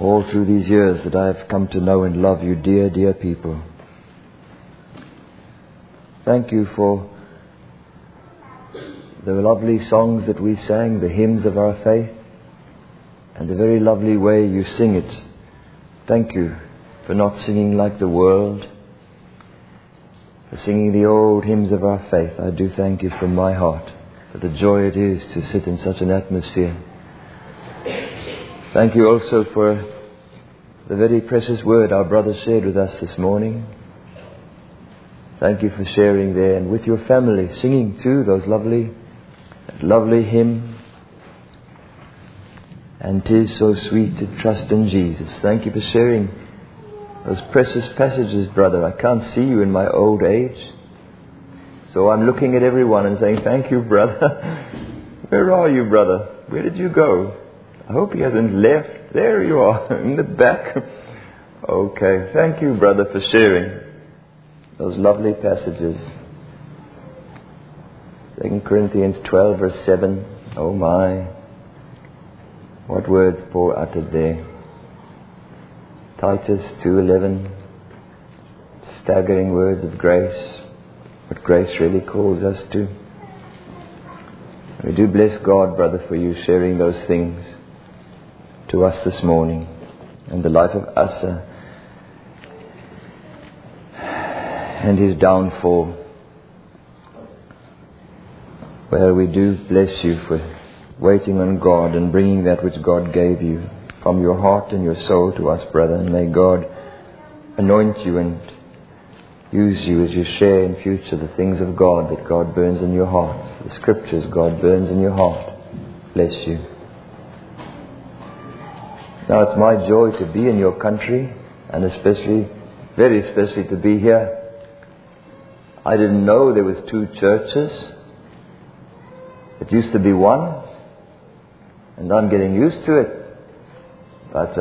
all through these years that I have come to know and love you, dear, dear people. Thank you for the lovely songs that we sang, the hymns of our faith, and the very lovely way you sing it. Thank you for not singing like the world, for singing the old hymns of our faith. I do thank you from my heart for the joy it is to sit in such an atmosphere. Thank you also for the very precious word our brother shared with us this morning. Thank you for sharing there and with your family, singing too that lovely hymn. And 'tis so sweet to trust in Jesus. Thank you for sharing those precious passages, brother. I can't see you in my old age, so I'm looking at everyone and saying, thank you, brother. Where are you, brother? Where did you go? I hope he hasn't left. There you are, in the back. Okay, thank you, brother, for sharing those lovely passages. 2 Corinthians 12 verse 7. Oh my, what words Paul uttered there. Titus 2:11. Staggering words of grace. What grace really calls us to. We do bless God, brother, for you sharing those things to us this morning. And the life of Asa and his downfall. Well, we do bless you for waiting on God and bringing that which God gave you from your heart and your soul to us, brother. And may God anoint you and use you as you share in future the things of God that God burns in your heart. The scriptures God burns in your heart. Bless you. Now it's my joy to be in your country, and especially, very especially, to be here. I didn't know there was 2 churches. It used to be one, and I'm getting used to it. But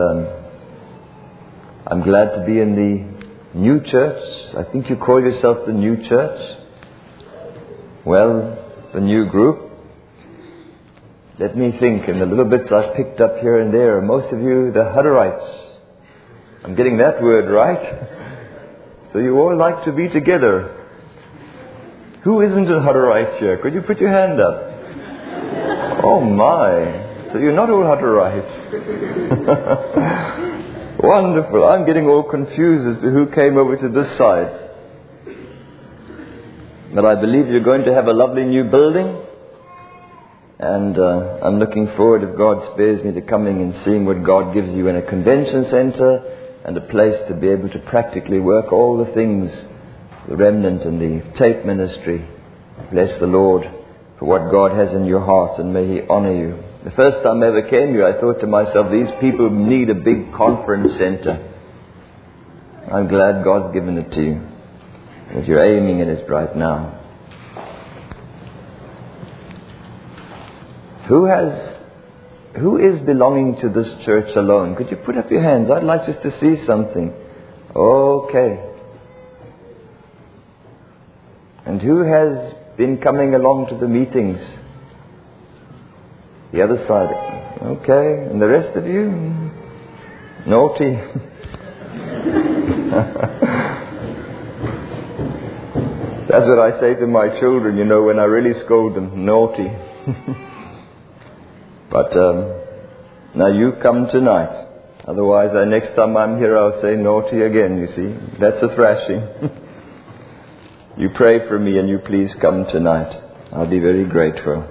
I'm glad to be in the new church. I think you call yourself the new church. Well, the new group. Let me think, in the little bits I've picked up here and there, most of you, the Hutterites. I'm getting that word right. So you all like to be together. Who isn't a Hutterite here? Could you put your hand up? Oh my. So you're not all Hutterites. Wonderful. I'm getting all confused as to who came over to this side. But I believe you're going to have a lovely new building. And I'm looking forward, if God spares me, to coming and seeing what God gives you in a convention center and a place to be able to practically work all the things, the remnant and the tape ministry. Bless the Lord for what God has in your heart, and may He honor you. The first time I ever came here, I thought to myself, these people need a big conference center. I'm glad God's given it to you, that you're aiming at it right now. Who is belonging to this church alone? Could you put up your hands? I'd like just to see something. Okay. And who has been coming along to the meetings? The other side. Okay. And the rest of you? Naughty. That's what I say to my children, when I really scold them. Naughty. But now you come tonight. Otherwise, next time I'm here, I'll say naughty again, you see. That's a thrashing. You pray for me and you please come tonight. I'll be very grateful.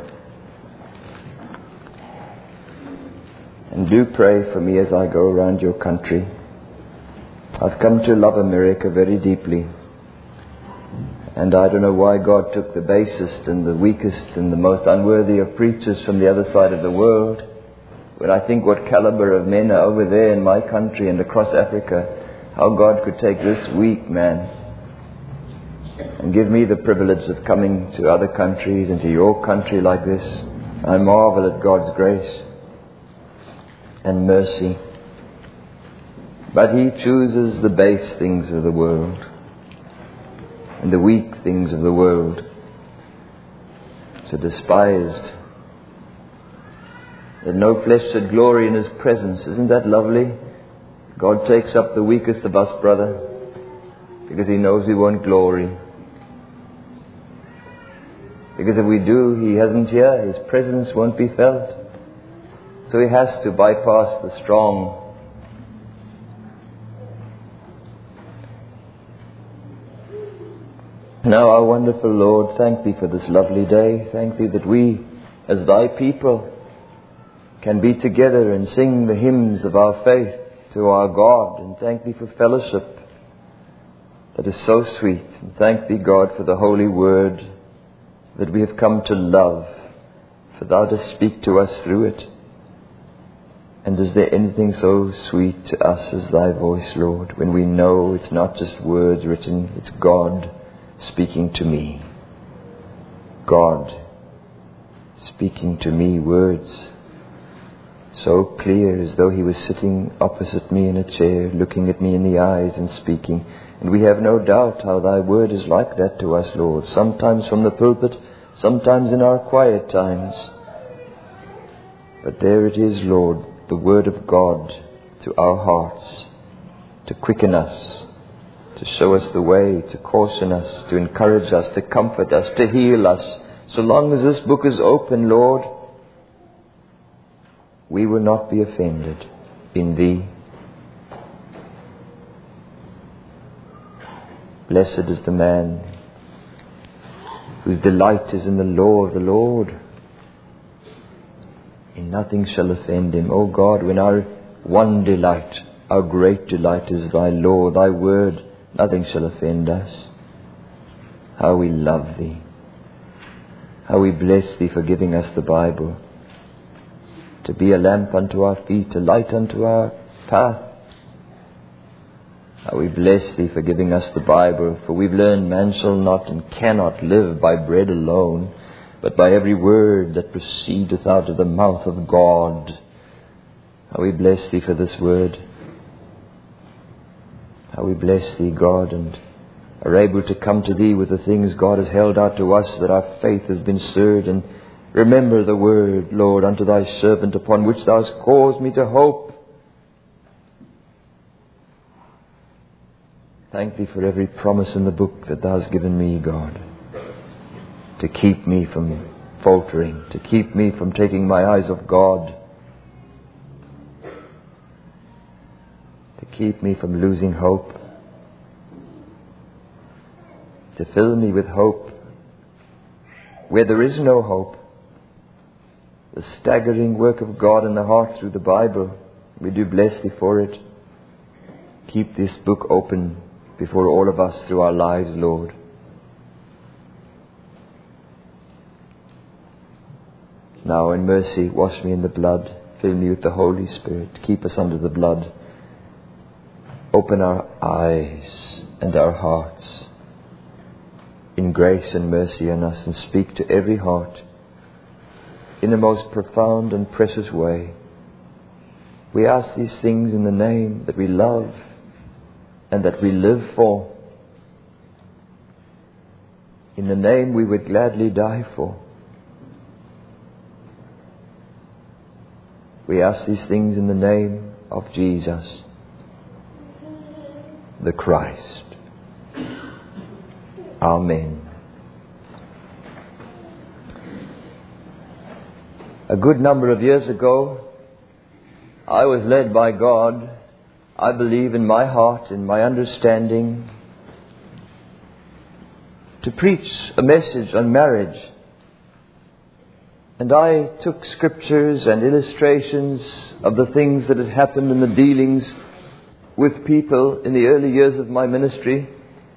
And do pray for me as I go around your country. I've come to love America very deeply. And I don't know why God took the basest and the weakest and the most unworthy of preachers from the other side of the world. When I think what caliber of men are over there in my country and across Africa, how God could take this weak man and give me the privilege of coming to other countries and to your country like this. I marvel at God's grace and mercy. But He chooses the base things of the world and the weak things of the world, so despised, that no flesh should glory in His presence. Isn't that lovely? God takes up the weakest of us, brother, because He knows we want glory. Because if we do, He hasn't here, His presence won't be felt. So He has to bypass the strong. Now, our wonderful Lord, thank Thee for this lovely day. Thank Thee that we, as Thy people, can be together and sing the hymns of our faith to our God. And thank Thee for fellowship that is so sweet. And thank Thee, God, for the Holy Word that we have come to love, for Thou dost speak to us through it. And is there anything so sweet to us as Thy voice, Lord, when we know it's not just words written, it's God speaking to me. God speaking to me, words so clear as though He was sitting opposite me in a chair, looking at me in the eyes and speaking. And we have no doubt how Thy word is like that to us, Lord, sometimes from the pulpit, sometimes in our quiet times. But there it is, Lord, the word of God to our hearts, to quicken us, to show us the way, to caution us, to encourage us, to comfort us, to heal us. So long as this book is open, Lord, we will not be offended in Thee. Blessed is the man whose delight is in the law of the Lord. And nothing shall offend him. O God, when our one delight, our great delight is Thy law, Thy word, nothing shall offend us. How we love Thee. How we bless Thee for giving us the Bible, to be a lamp unto our feet, a light unto our path. How we bless Thee for giving us the Bible, for we've learned man shall not and cannot live by bread alone, but by every word that proceedeth out of the mouth of God. How we bless Thee for this word. How we bless Thee, God, and are able to come to Thee with the things God has held out to us, that our faith has been stirred. And remember the word, Lord, unto Thy servant, upon which Thou hast caused me to hope. Thank Thee for every promise in the book that Thou hast given me, God, to keep me from faltering, to keep me from taking my eyes off God, to keep me from losing hope, to fill me with hope where there is no hope. The staggering work of God in the heart through the Bible, we do bless Thee for it. Keep this book open before all of us through our lives, Lord. Now in mercy, wash me in the blood. Fill me with the Holy Spirit. Keep us under the blood. Open our eyes and our hearts in grace and mercy on us, and speak to every heart in the most profound and precious way. We ask these things in the name that we love and that we live for, in the name we would gladly die for. We ask these things in the name of Jesus, the Christ. Amen. A good number of years ago, I was led by God, I believe in my heart, in my understanding, to preach a message on marriage. And I took scriptures and illustrations of the things that had happened in the dealings with people in the early years of my ministry.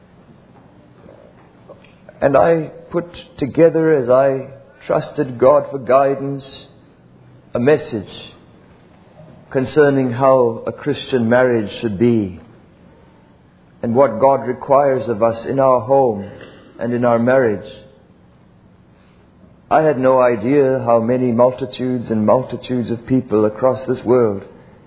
And I put together, as I trusted God for guidance, a message concerning how a Christian marriage should be and what God requires of us in our home and in our marriage. I had no idea how many multitudes and multitudes of people across this world,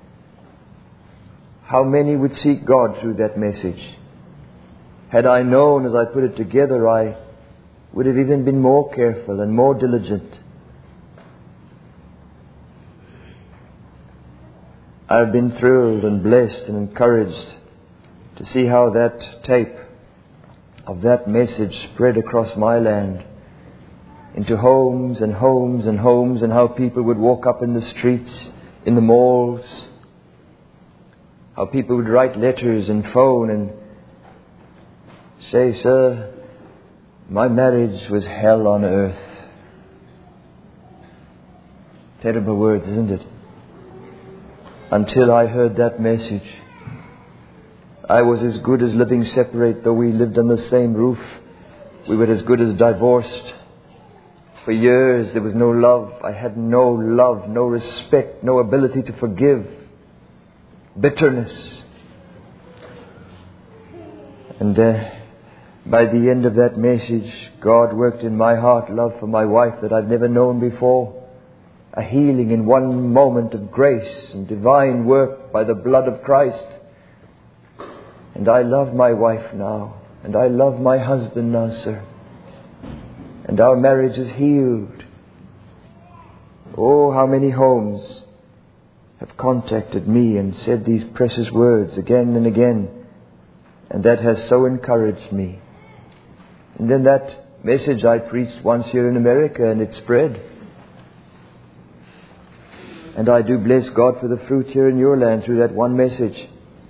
how many would seek God through that message. Had I known as I put it together, I would have even been more careful and more diligent. I've been thrilled and blessed and encouraged to see how that tape of that message spread across my land into homes and homes and homes, and how people would walk up in the streets, in the malls, how people would write letters and phone and say, "Sir, my marriage was hell on earth." Terrible words, isn't it? Until I heard that message, I was as good as living separate. Though we lived on the same roof, we were as good as divorced. For years there was no love. I had no love, no respect, no ability to forgive. Bitterness. And by the end of that message, God worked in my heart love for my wife that I've never known before. A healing in one moment of grace and divine work by the blood of Christ. And I love my wife now. And I love my husband now, sir. And our marriage is healed. Oh, how many homes have contacted me and said these precious words again and again. And that has so encouraged me. And then that message I preached once here in America, and it spread. And I do bless God for the fruit here in your land through that one message.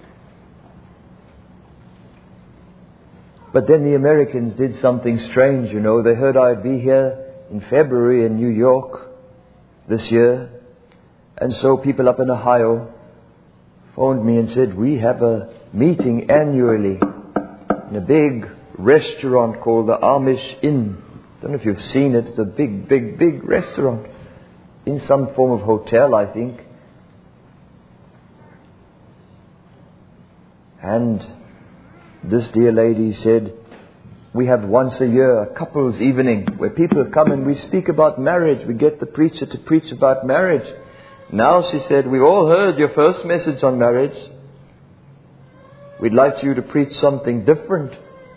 But then the Americans did something strange, you know. They heard I'd be here in February in New York this year. And so people up in Ohio phoned me and said, "We have a meeting annually in a big restaurant called the Amish Inn." I don't know if you've seen it. It's a big, big, big restaurant. In some form of hotel, I think. And this dear lady said, "We have once a year a couples evening where people come and we speak about marriage. We get the preacher to preach about marriage." Now, she said, "We've all heard your first message on marriage. We'd like you to preach something different."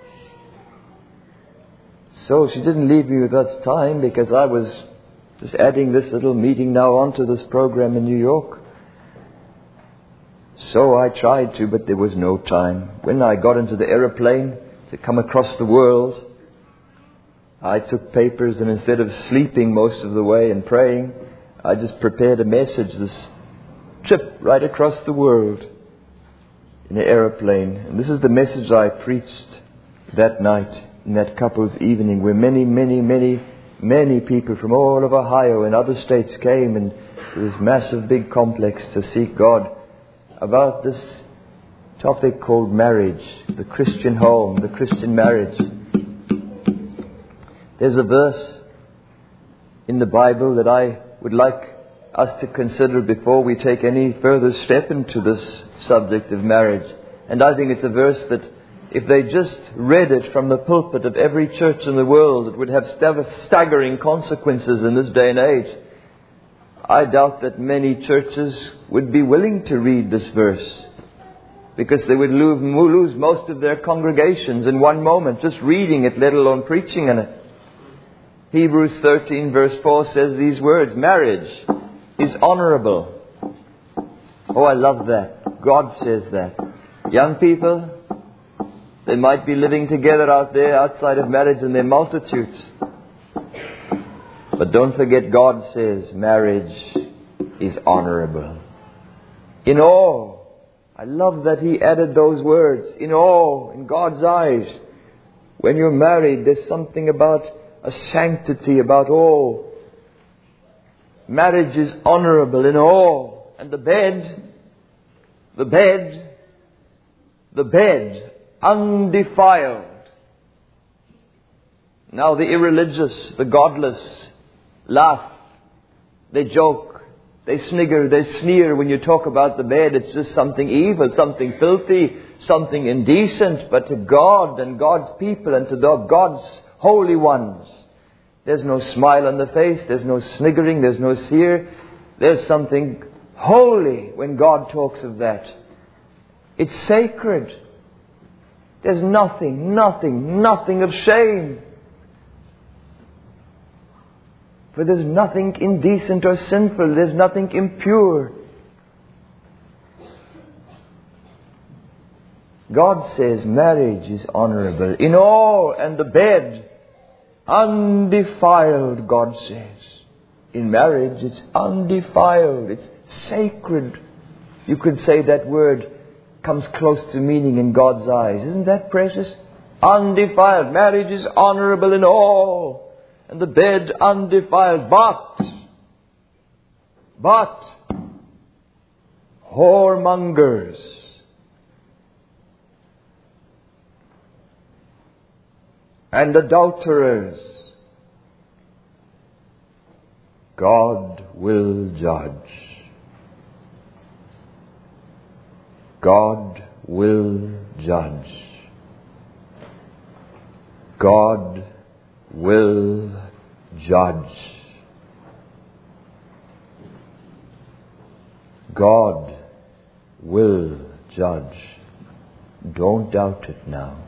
So she didn't leave me with much time, because I was just adding this little meeting now onto this program in New York. So I tried to, but there was no time. When I got into the aeroplane to come across the world, I took papers, and instead of sleeping most of the way and praying, I just prepared a message, this trip right across the world in an aeroplane. And this is the message I preached that night in that couple's evening, where many people from all of Ohio and other states came, and to this massive big complex to seek God about this topic called marriage, the Christian home, the Christian marriage. There's a verse in the Bible that I would like us to consider before we take any further step into this subject of marriage. And I think it's a verse that if they just read it from the pulpit of every church in the world, it would have staggering consequences in this day and age. I doubt that many churches would be willing to read this verse, because they would lose most of their congregations in one moment, just reading it, let alone preaching in it. Hebrews 13 verse 4 says these words, "Marriage is honorable." Oh, I love that. God says that. Young people, they might be living together out there outside of marriage in their multitudes. But don't forget, God says marriage is honorable. In all, I love that He added those words. In all, in God's eyes, when you're married, there's something about a sanctity about all. Marriage is honorable in all. And the bed, undefiled. Now the irreligious, the godless, laugh, they joke, they snigger, they sneer when you talk about the bed. It's just something evil, something filthy, something indecent. But to God and God's people and to God's holy ones, there's no smile on the face, there's no sniggering, there's no sneer. There's something holy when God talks of that. It's sacred. There's nothing of shame. For there's nothing indecent or sinful. There's nothing impure. God says marriage is honorable in all, and the bed undefiled, God says. In marriage, it's undefiled. It's sacred. You could say that word comes close to meaning in God's eyes. Isn't that precious? Undefiled. Marriage is honorable in all, and the bed undefiled. But whoremongers and adulterers, God will judge. God will judge. God will judge. God will judge. Don't doubt it now.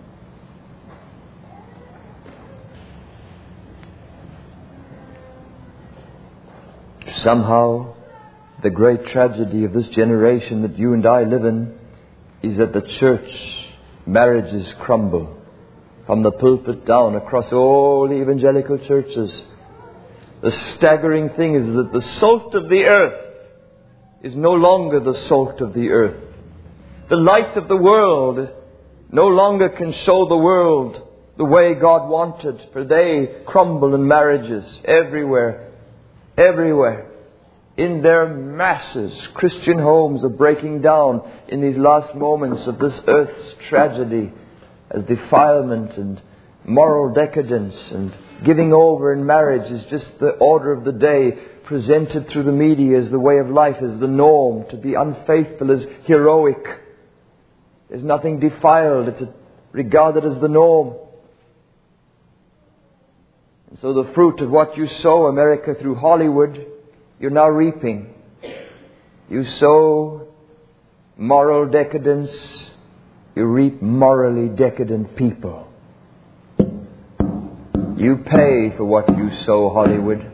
Somehow, the great tragedy of this generation that you and I live in is that the church marriages crumble from the pulpit down across all the evangelical churches. The staggering thing is that the salt of the earth is no longer the salt of the earth. The light of the world no longer can show the world the way God wanted, for they crumble in marriages everywhere. Everywhere. In their masses, Christian homes are breaking down in these last moments of this earth's tragedy, as defilement and moral decadence and giving over in marriage is just the order of the day, presented through the media as the way of life, as the norm. To be unfaithful is heroic. There's nothing defiled. It's regarded as the norm. And so the fruit of what you sow, America, through Hollywood, you're now reaping. You sow moral decadence, you reap morally decadent people. You pay for what you sow, Hollywood.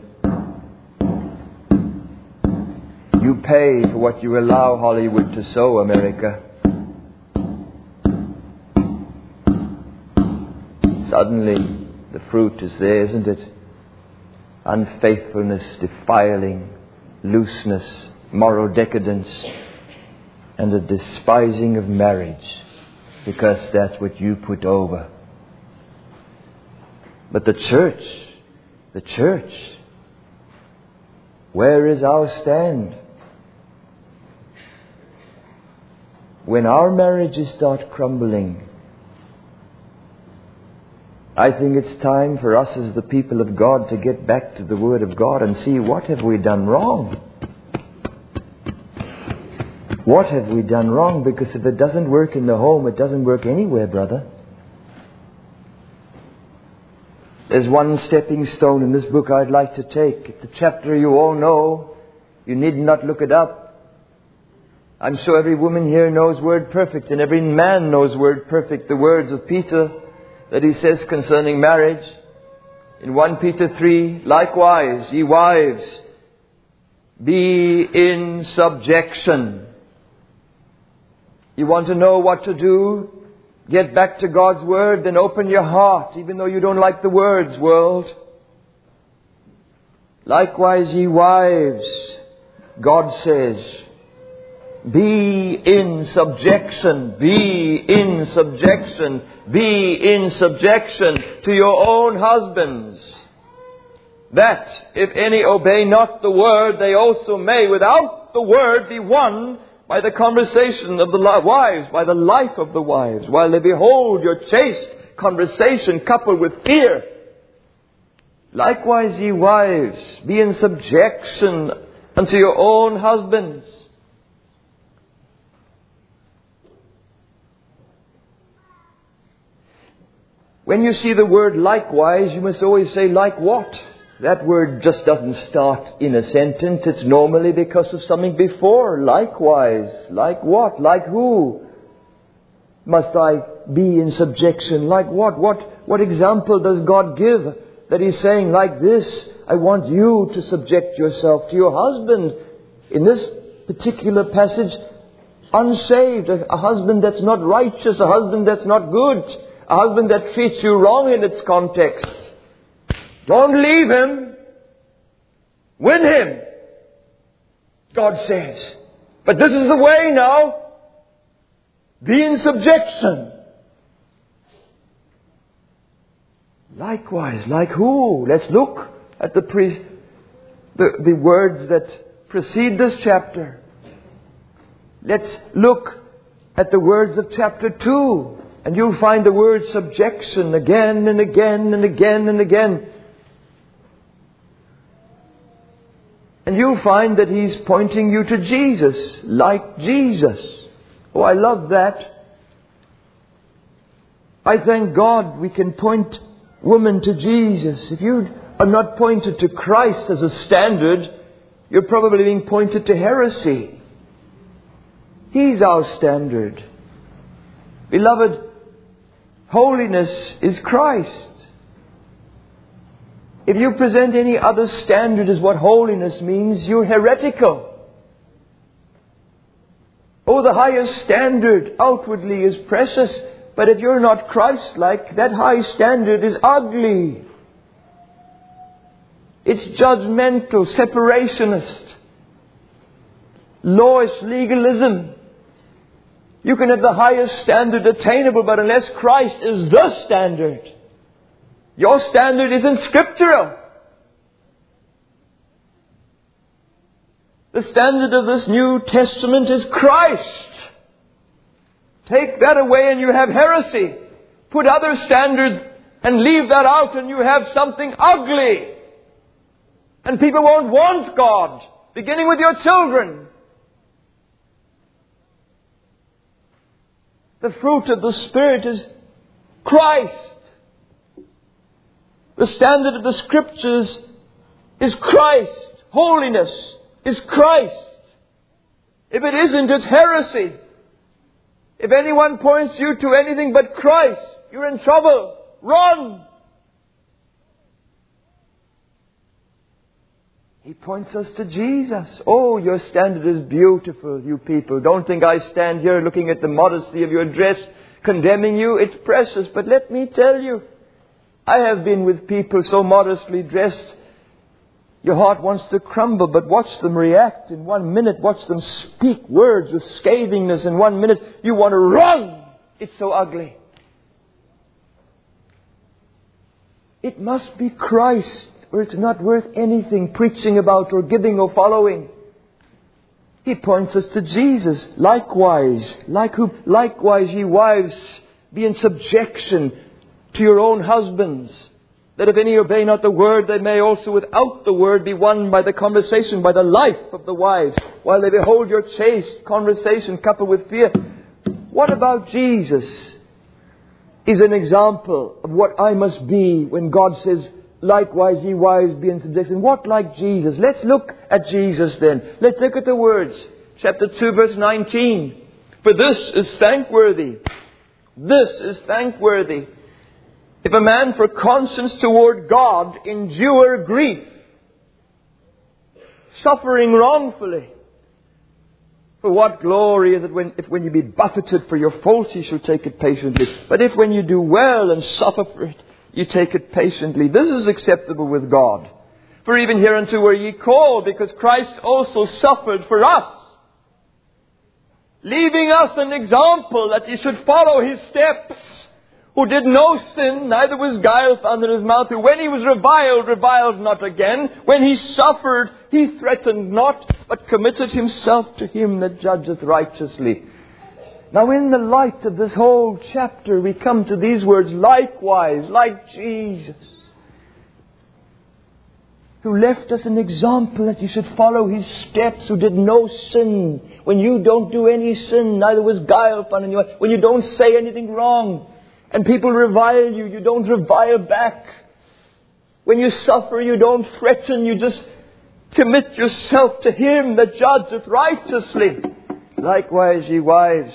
You pay for what you allow Hollywood to sow, America. Suddenly, the fruit is there, isn't it? Unfaithfulness, defiling, looseness, moral decadence, and a despising of marriage, because that's what you put over. But the church, where is our stand? When our marriages start crumbling, I think it's time for us as the people of God to get back to the Word of God and see, what have we done wrong? What have we done wrong? Because if it doesn't work in the home, it doesn't work anywhere, brother. There's one stepping stone in this book I'd like to take. It's a chapter you all know. You need not look it up. I'm sure every woman here knows word perfect, and every man knows word perfect. The words of Peter that he says concerning marriage in 1 Peter 3, likewise, ye wives, be in subjection. You want to know what to do? Get back to God's Word, then open your heart, even though you don't like the words, world. Likewise, ye wives, God says, be in subjection, be in subjection, be in subjection to your own husbands, that if any obey not the word, they also may without the word be won by the conversation of the wives, by the life of the wives, while they behold your chaste conversation coupled with fear. Likewise, ye wives, be in subjection unto your own husbands. When you see the word likewise, you must always say, like what? That word just doesn't start in a sentence. It's normally because of something before. Likewise. Like what? Like who? Must I be in subjection? Like what? What example does God give that He's saying like this? I want you to subject yourself to your husband. In this particular passage, unsaved, a husband that's not righteous, a husband that's not good, a husband that treats you wrong in its context. Don't leave him. Win him, God says. But this is the way now. Be in subjection. Likewise, like who? Let's look at the words that precede this chapter. Let's look at the words of chapter 2. And you'll find the word subjection again and again and again and again. And you'll find that he's pointing you to Jesus, like Jesus. Oh, I love that. I thank God we can point women to Jesus. If you are not pointed to Christ as a standard, you're probably being pointed to heresy. He's our standard. Beloved, holiness is Christ. If you present any other standard as what holiness means, you're heretical. Oh, the highest standard outwardly is precious, but if you're not Christ-like, that high standard is ugly. It's judgmental, separationist, lawist legalism. You can have the highest standard attainable, but unless Christ is the standard, your standard isn't scriptural. The standard of this New Testament is Christ. Take that away and you have heresy. Put other standards and leave that out and you have something ugly. And people won't want God, beginning with your children. The fruit of the Spirit is Christ. The standard of the Scriptures is Christ. Holiness is Christ. If it isn't, it's heresy. If anyone points you to anything but Christ, you're in trouble. Run! He points us to Jesus. Oh, your standard is beautiful, you people. Don't think I stand here looking at the modesty of your dress, condemning you. It's precious. But let me tell you, I have been with people so modestly dressed, your heart wants to crumble, but watch them react in 1 minute. Watch them speak words with scathingness in 1 minute. You want to run. It's so ugly. It must be Christ, or it's not worth anything preaching about or giving or following. He points us to Jesus. Likewise, likewise, ye wives, be in subjection to your own husbands, that if any obey not the word, they may also without the word be won by the conversation, by the life of the wives, while they behold your chaste conversation coupled with fear. What about Jesus is an example of what I must be when God says, likewise, ye wives, be in subjection. What like Jesus? Let's look at Jesus then. Let's look at the words. Chapter 2, verse 19. For this is thankworthy. This is thankworthy. If a man for conscience toward God endure grief, suffering wrongfully, for what glory is it when you be buffeted for your faults, you shall take it patiently. But if when you do well and suffer for it, you take it patiently, this is acceptable with God. For even hereunto were ye called, because Christ also suffered for us, leaving us an example that ye should follow his steps, who did no sin, neither was guile found in his mouth, who when he was reviled, reviled not again. When he suffered, he threatened not, but committed himself to him that judgeth righteously. Now in the light of this whole chapter, we come to these words, likewise, like Jesus, who left us an example that you should follow his steps, who did no sin. When you don't do any sin, neither was guile found in you. When you don't say anything wrong, and people revile you, you don't revile back. When you suffer, you don't threaten, you just commit yourself to him that judgeth righteously. Likewise, ye wives,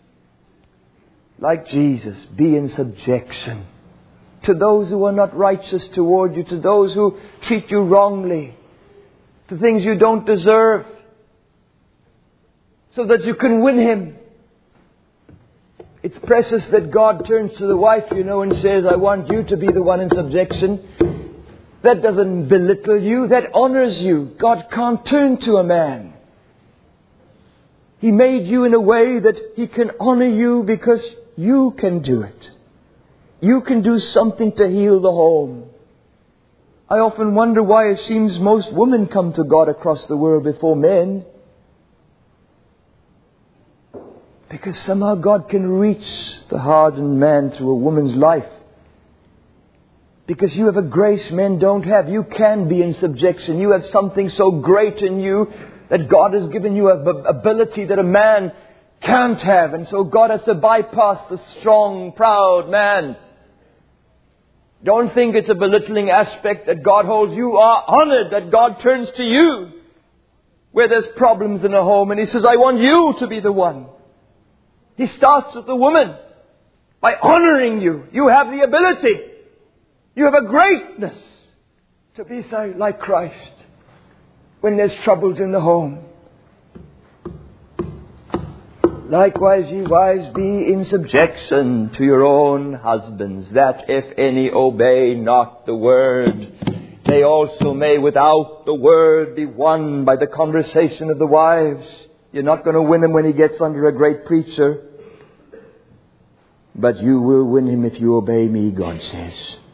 like Jesus, be in subjection to those who are not righteous toward you, to those who treat you wrongly, to things you don't deserve. so that you can win him. It's precious that God turns to the wife, and says, I want you to be the one in subjection. That doesn't belittle you. That honors you. God can't turn to a man. He made you in a way that He can honor you because you can do it. You can do something to heal the home. I often wonder why it seems most women come to God across the world before men. Because somehow God can reach the hardened man through a woman's life. Because you have a grace men don't have. You can be in subjection. You have something so great in you that God has given you an ability that a man can't have. And so God has to bypass the strong, proud man. Don't think it's a belittling aspect that God holds. You are honored that God turns to you where there's problems in a home. And He says, I want you to be the one. He starts with the woman by honoring you. You have the ability. You have a greatness to be like Christ when there's troubles in the home. Likewise, ye wives, be in subjection to your own husbands, that if any obey not the word, they also may without the word be won by the conversation of the wives. You're not going to win him when he gets under a great preacher. But you will win him if you obey me, God says.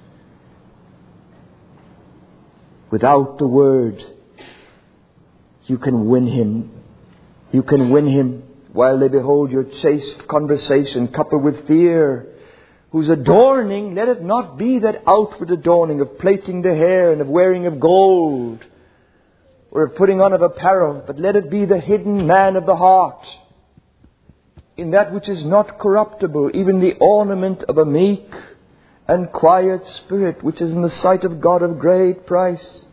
Without the word, you can win him. You can win him while they behold your chaste conversation coupled with fear, whose adorning, let it not be that outward adorning of plaiting the hair and of wearing of gold, or of putting on of apparel, but let it be the hidden man of the heart, in that which is not corruptible, even the ornament of a meek and quiet spirit, which is in the sight of God of great price.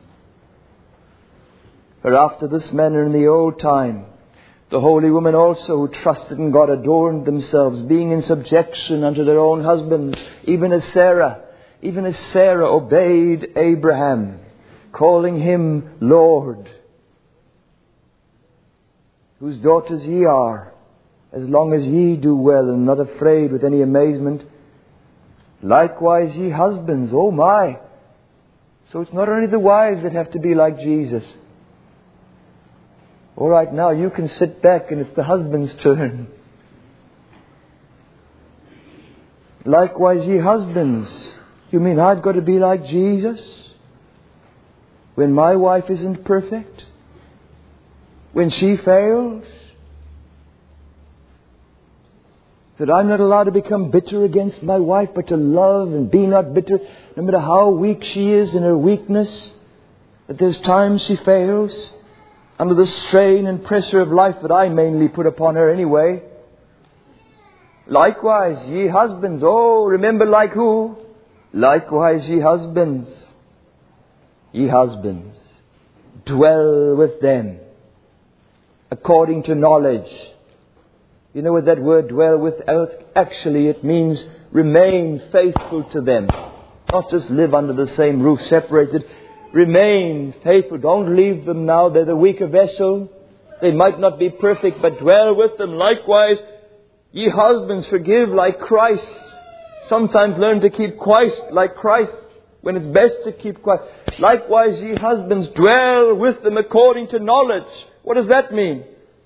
For after this manner in the old time, the holy women also who trusted in God adorned themselves, being in subjection unto their own husbands, even as Sarah obeyed Abraham, calling him Lord, whose daughters ye are, as long as ye do well and not afraid with any amazement. Likewise ye husbands, oh my. So it's not only the wives that have to be like Jesus. All right, now you can sit back and it's the husband's turn. Likewise ye husbands. You mean I've got to be like Jesus? When my wife isn't perfect? When she fails? That I'm not allowed to become bitter against my wife, but to love and be not bitter, no matter how weak she is in her weakness. That there's times she fails under the strain and pressure of life that I mainly put upon her anyway. Likewise, ye husbands. Oh, remember like who? Likewise, ye husbands. Ye husbands, dwell with them according to knowledge. You know what that word dwell with? Actually, it means remain faithful to them. Not just live under the same roof, separated. Remain faithful. Don't leave them now. They're the weaker vessel. They might not be perfect, but dwell with them. Likewise, ye husbands, forgive like Christ. Sometimes learn to keep quiet like Christ when it's best to keep quiet. Likewise, ye husbands, dwell with them according to knowledge. What does that mean?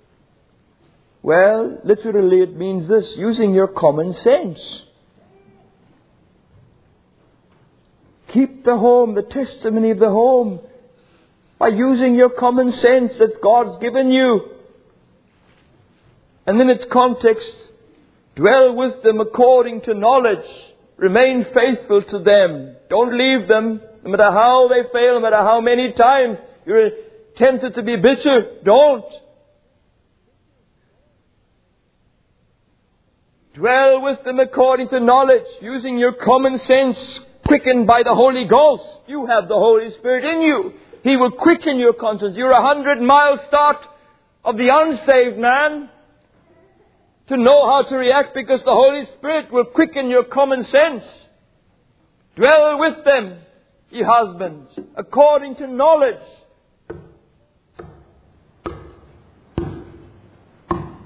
Well, literally it means this, using your common sense. Keep the home, the testimony of the home, by using your common sense that God's given you. And in its context, dwell with them according to knowledge. Remain faithful to them. Don't leave them, no matter how they fail, no matter how many times you're tempted to be bitter. Don't. Dwell with them according to knowledge, using your common sense, quickened by the Holy Ghost. You have the Holy Spirit in you. He will quicken your conscience. You're 100-mile start of the unsaved man to know how to react, because the Holy Spirit will quicken your common sense. Dwell with them, ye husbands, according to knowledge.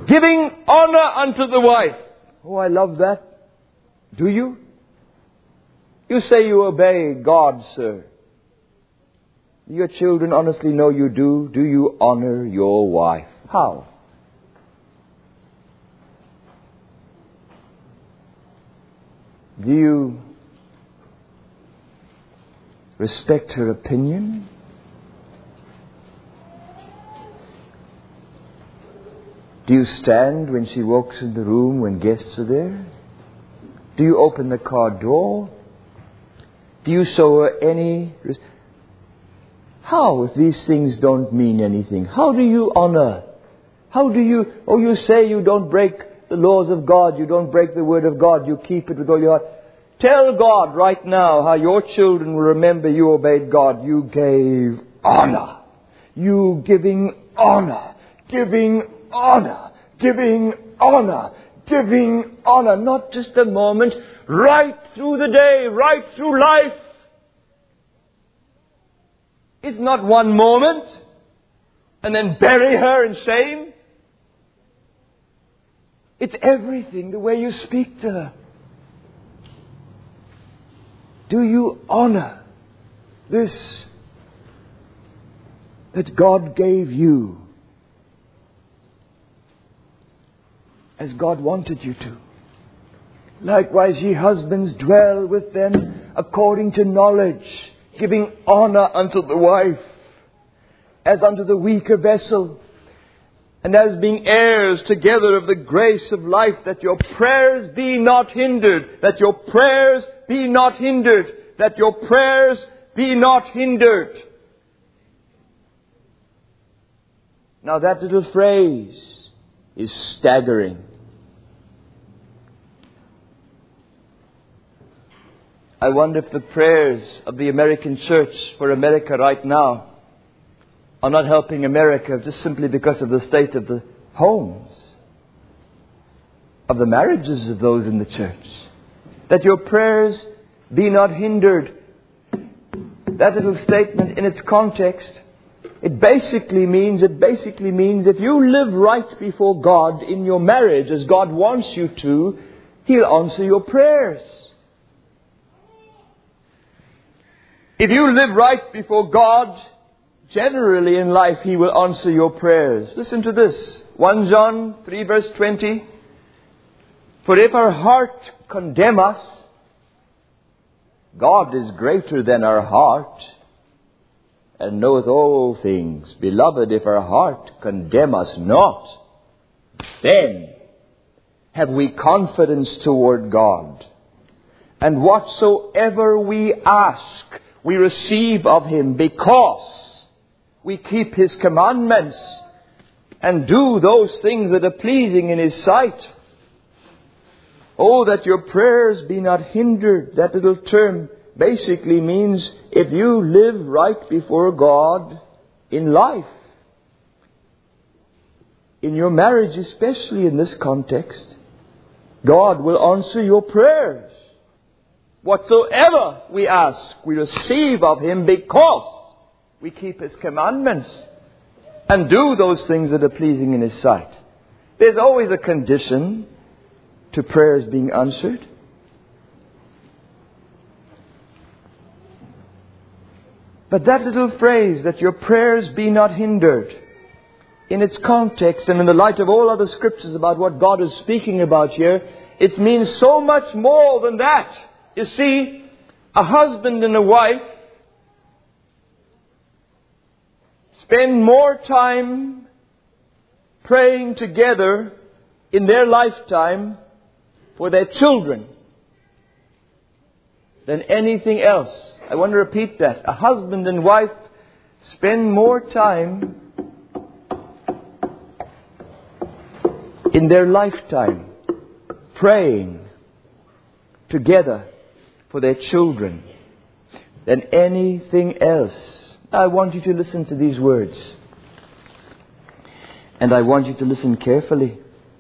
Giving honor unto the wife. Oh, I love that. Do you? You say you obey God, sir. Your children honestly know you do. Do you honor your wife? How? Do you respect her opinion? Do you stand when she walks in the room when guests are there? Do you open the car door? Do you show her any... How, if these things don't mean anything? How do you honor? How do you... Oh, you say you don't break the laws of God. You don't break the word of God. You keep it with all your heart. Tell God right now how your children will remember you obeyed God. You gave honor. You giving honor. Giving honor. Giving honor. Giving honor. Not just a moment. Right through the day. Right through life. It's not one moment and then bury her in shame. It's everything, the way you speak to her. Do you honor this that God gave you as God wanted you to? Likewise, ye husbands, dwell with them according to knowledge, giving honor unto the wife, as unto the weaker vessel, and as being heirs together of the grace of life, that your prayers be not hindered, that your prayers be not hindered, that your prayers be not hindered. Now that little phrase is staggering. I wonder if the prayers of the American church for America right now are not helping America just simply because of the state of the homes, of the marriages of those in the church. That your prayers be not hindered. That little statement in its context, it basically means if you live right before God in your marriage as God wants you to, He'll answer your prayers. If you live right before God, generally in life, He will answer your prayers. Listen to this. 1 John 3 verse 20. For if our heart condemn us, God is greater than our heart, and knoweth all things. Beloved, if our heart condemn us not, then have we confidence toward God. And whatsoever we ask, we receive of Him, because we keep His commandments and do those things that are pleasing in His sight. Oh, that your prayers be not hindered. That little term basically means if you live right before God in life, in your marriage, especially in this context, God will answer your prayers. Whatsoever we ask, we receive of Him, because we keep His commandments and do those things that are pleasing in His sight. There's always a condition to prayers being answered. But that little phrase, that your prayers be not hindered, in its context and in the light of all other scriptures about what God is speaking about here, it means so much more than that. You see, a husband and a wife spend more time praying together in their lifetime for their children than anything else. I want to repeat that. A husband and wife spend more time in their lifetime praying together for their children than anything else. I want you to listen to these words. And I want you to listen carefully.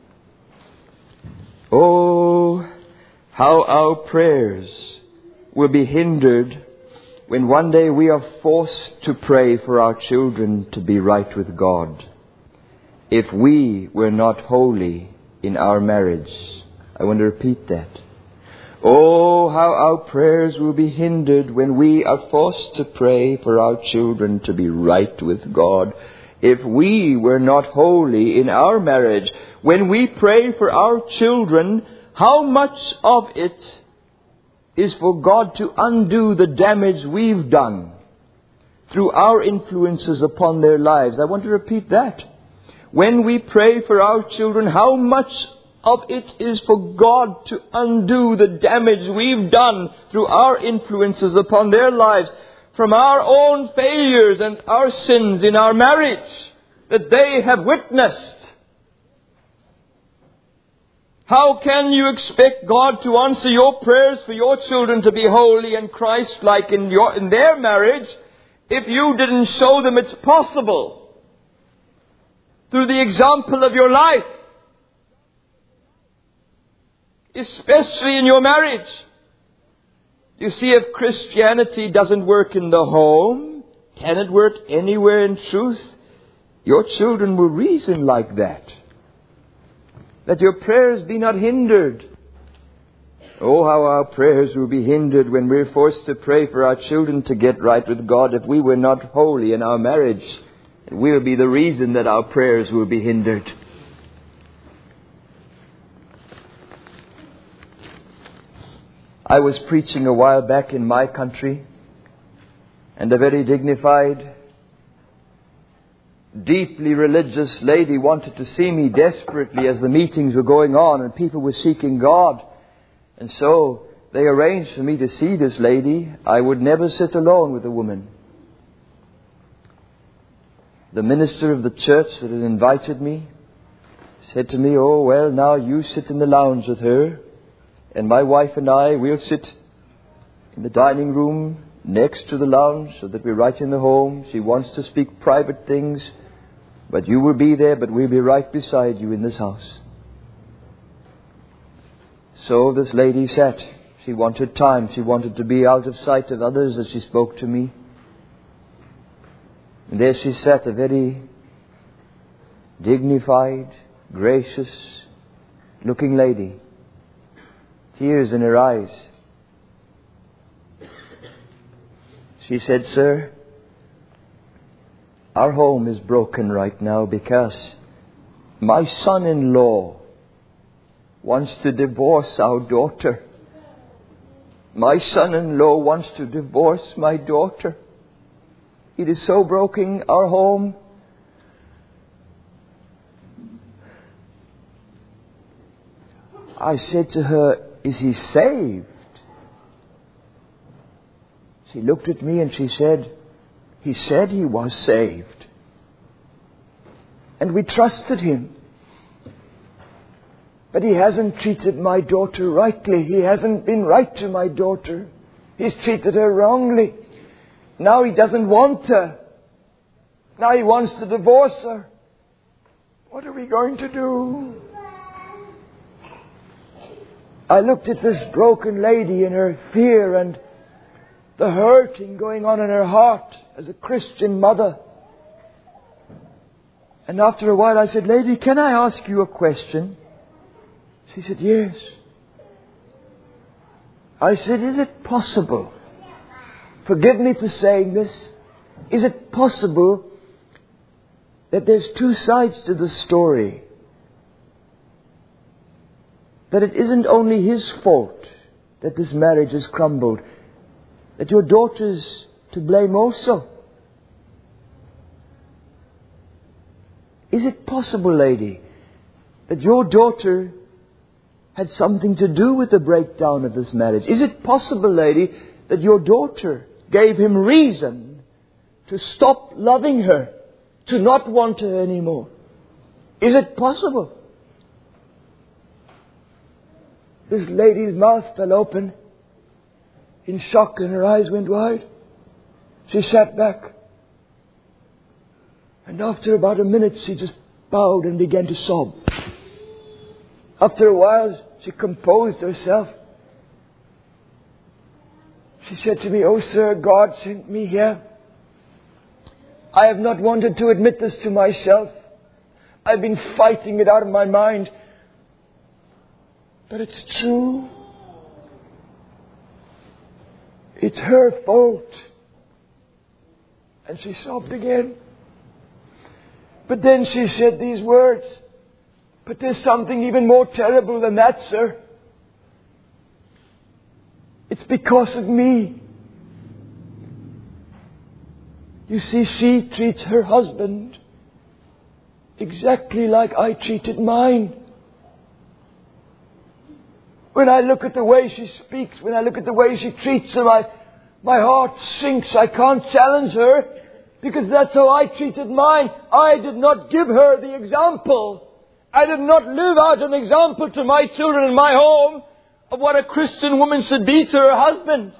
Oh, how our prayers will be hindered when one day we are forced to pray for our children to be right with God. if we were not holy in our marriage. I want to repeat that. Oh, how our prayers will be hindered when we are forced to pray for our children to be right with God. If we were not holy in our marriage, when we pray for our children, how much of it is for God to undo the damage we've done through our influences upon their lives? I want to repeat that. When we pray for our children, how much of it is for God to undo the damage we've done through our influences upon their lives from our own failures and our sins in our marriage that they have witnessed? How can you expect God to answer your prayers for your children to be holy and Christ-like in their marriage if you didn't show them it's possible through the example of your life, especially in your marriage? You see, if Christianity doesn't work in the home, can it work anywhere in truth? Your children will reason like that. That your prayers be not hindered. Oh, how our prayers will be hindered when we're forced to pray for our children to get right with God if we were not holy in our marriage. It will be the reason that our prayers will be hindered. I was preaching a while back in my country, and a very dignified, deeply religious lady wanted to see me desperately as the meetings were going on and people were seeking God. And so they arranged for me to see this lady. I would never sit alone with a woman. The minister of the church that had invited me said to me, "Oh, well, now you sit in the lounge with her, and my wife and I, we'll sit in the dining room next to the lounge so that we're right in the home. She wants to speak private things, but you will be there, but we'll be right beside you in this house." So this lady sat. She wanted time. She wanted to be out of sight of others as she spoke to me. And there she sat, a very dignified, gracious looking lady. Tears in her eyes. She said, "Sir, our home is broken right now because my son-in-law wants to divorce our daughter. My son-in-law wants to divorce my daughter. It is so broken, our home." I said to her, "Is he saved?" She looked at me and she said, "He said he was saved. And we trusted him. But he hasn't treated my daughter rightly. He hasn't been right to my daughter. He's treated her wrongly. Now he doesn't want her. Now he wants to divorce her. What are we going to do?" I looked at this broken lady in her fear and the hurting going on in her heart as a Christian mother. And after a while I said, "Lady, can I ask you a question?" She said, "Yes." I said, "Is it possible, forgive me for saying this, is it possible that there's two sides to the story? That it isn't only his fault that this marriage has crumbled, that your daughter's to blame also? Is it possible, lady, that your daughter had something to do with the breakdown of this marriage? Is it possible, lady, that your daughter gave him reason to stop loving her, to not want her anymore? Is it possible?" This lady's mouth fell open in shock and her eyes went wide. She sat back. And after about a minute, she just bowed and began to sob. After a while, she composed herself. She said to me, "Oh, sir, God sent me here. I have not wanted to admit this to myself, I've been fighting it out of my mind. But it's true. It's her fault. And she sobbed again. But then she said these words. But there's something even more terrible than that, sir. It's because of me. You see, she treats her husband exactly like I treated mine. When I look at the way she speaks, when I look at the way she treats him, my heart sinks. I can't challenge her because that's how I treated mine. I did not give her the example. I did not live out an example to my children in my home of what a Christian woman should be to her husband.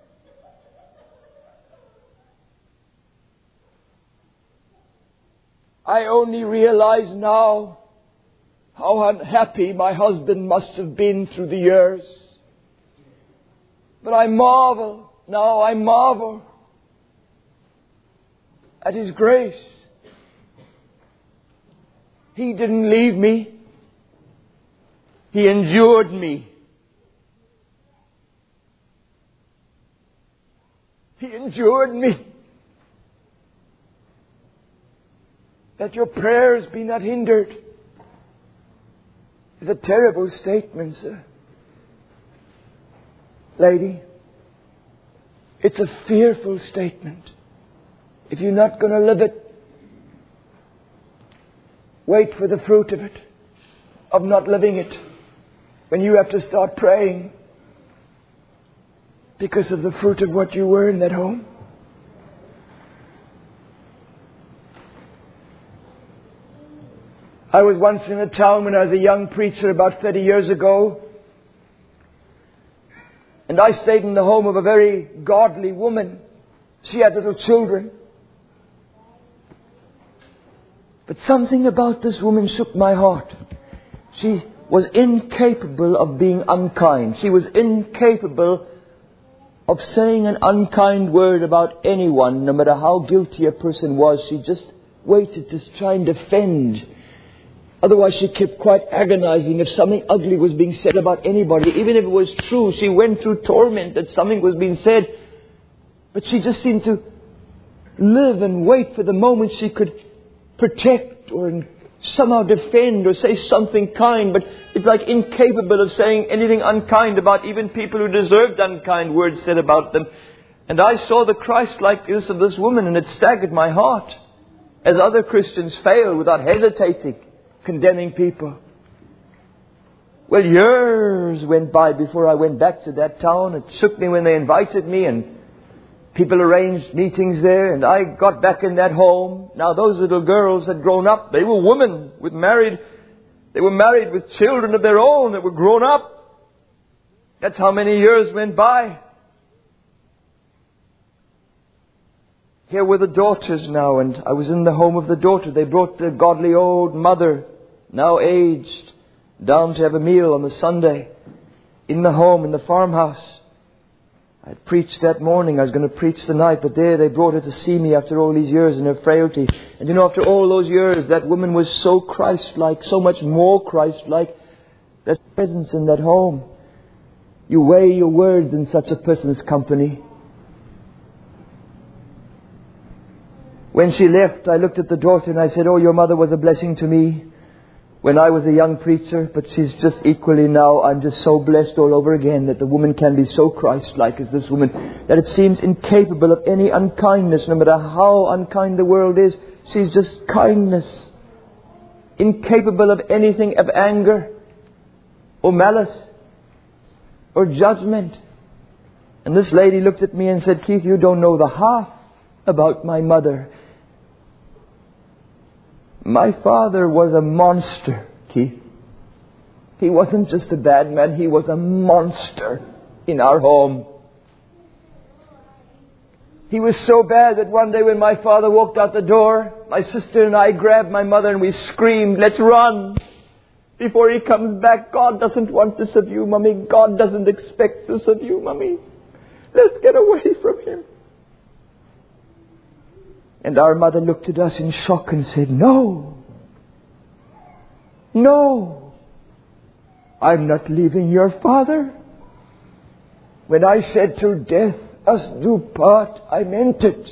I only realize now how unhappy my husband must have been through the years. But I marvel at His grace. He didn't leave me. He endured me. He endured me. That your prayers be not hindered is a terrible statement, sir. Lady, it's a fearful statement. If you're not going to live it, wait for the fruit of it, of not living it, when you have to start praying because of the fruit of what you were in that home. I was once in a town when I was a young preacher about 30 years ago. And I stayed in the home of a very godly woman. She had little children. But something about this woman shook my heart. She was incapable of being unkind. She was incapable of saying an unkind word about anyone, no matter how guilty a person was. She just waited to try and defend. Otherwise, she kept quite agonizing if something ugly was being said about anybody. Even if it was true, she went through torment that something was being said. But she just seemed to live and wait for the moment she could protect or somehow defend or say something kind. But it's like incapable of saying anything unkind about even people who deserved unkind words said about them. And I saw the Christ-likeness of this woman, and it staggered my heart. As other Christians fail without hesitating, condemning people. Well, years went by before I went back to that town. It shook me when they invited me, and people arranged meetings there, and I got back in that home. Now those little girls had grown up. They were women they were married with children of their own that were grown up. That's how many years went by. Here were the daughters now, and I was in the home of the daughter. They brought the godly old mother, now aged, down to have a meal on the Sunday in the home, in the farmhouse. I had preached that morning. I was going to preach the night, but there they brought her to see me after all these years in her frailty. And after all those years, that woman was so Christ-like, so much more Christ-like. That presence in that home. You weigh your words in such a person's company. When she left, I looked at the daughter and I said, "Oh, your mother was a blessing to me when I was a young preacher, but she's just equally now. I'm just so blessed all over again that the woman can be so Christ-like as this woman, that it seems incapable of any unkindness, no matter how unkind the world is. She's just kindness, incapable of anything of anger or malice or judgment." And this lady looked at me and said, "Keith, you don't know the half about my mother. My father was a monster, Keith. He wasn't just a bad man, he was a monster in our home. He was so bad that one day when my father walked out the door, my sister and I grabbed my mother and we screamed, 'Let's run before he comes back. God doesn't want this of you, Mummy. God doesn't expect this of you, Mummy. Let's get away from him.' And our mother looked at us in shock and said, 'No, No, I'm not leaving your father. When I said till death us do part, I meant it.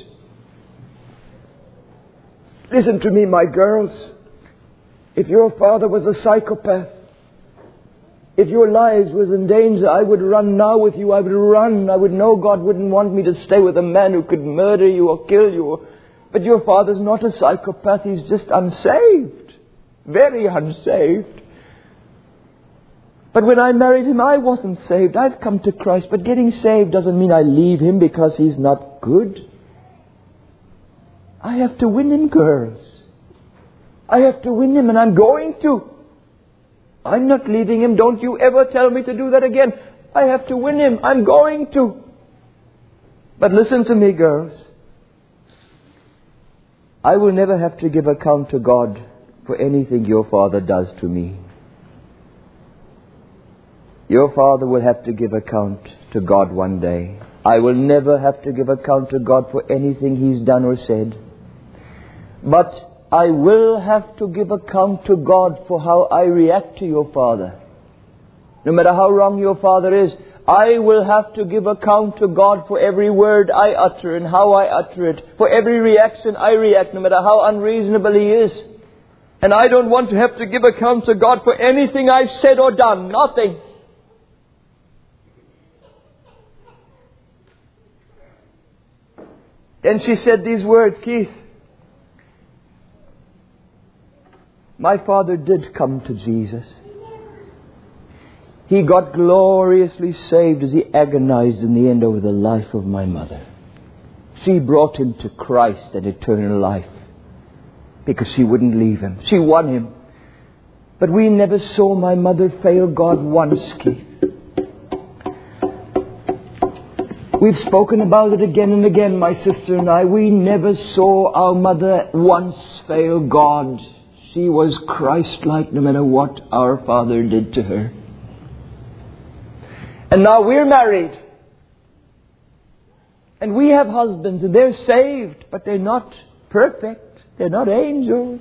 Listen to me, my girls. If your father was a psychopath, if your lives was in danger, I would run now with you. I would run. I would know God wouldn't want me to stay with a man who could murder you or kill you. But your father's not a psychopath. He's just unsaved. Very unsaved. But when I married him, I wasn't saved. I've come to Christ. But getting saved doesn't mean I leave him because he's not good. I have to win him, girls. I have to win him, and I'm going to. I'm not leaving him. Don't you ever tell me to do that again. I have to win him. I'm going to. But listen to me, girls. I will never have to give account to God for anything your father does to me. Your father will have to give account to God one day. I will never have to give account to God for anything he's done or said. But I will have to give account to God for how I react to your father. No matter how wrong your father is, I will have to give account to God for every word I utter and how I utter it. For every reaction I react, no matter how unreasonable he is. And I don't want to have to give account to God for anything I've said or done. Nothing. Then she said these words, Keith. My father did come to Jesus. He got gloriously saved as he agonized in the end over the life of my mother. She brought him to Christ and eternal life because she wouldn't leave him. She won him. But we never saw my mother fail God once, Keith. We've spoken about it again and again, my sister and I. We never saw our mother once fail God. She was Christ-like no matter what our father did to her. And now we're married. And we have husbands and they're saved, but they're not perfect. They're not angels.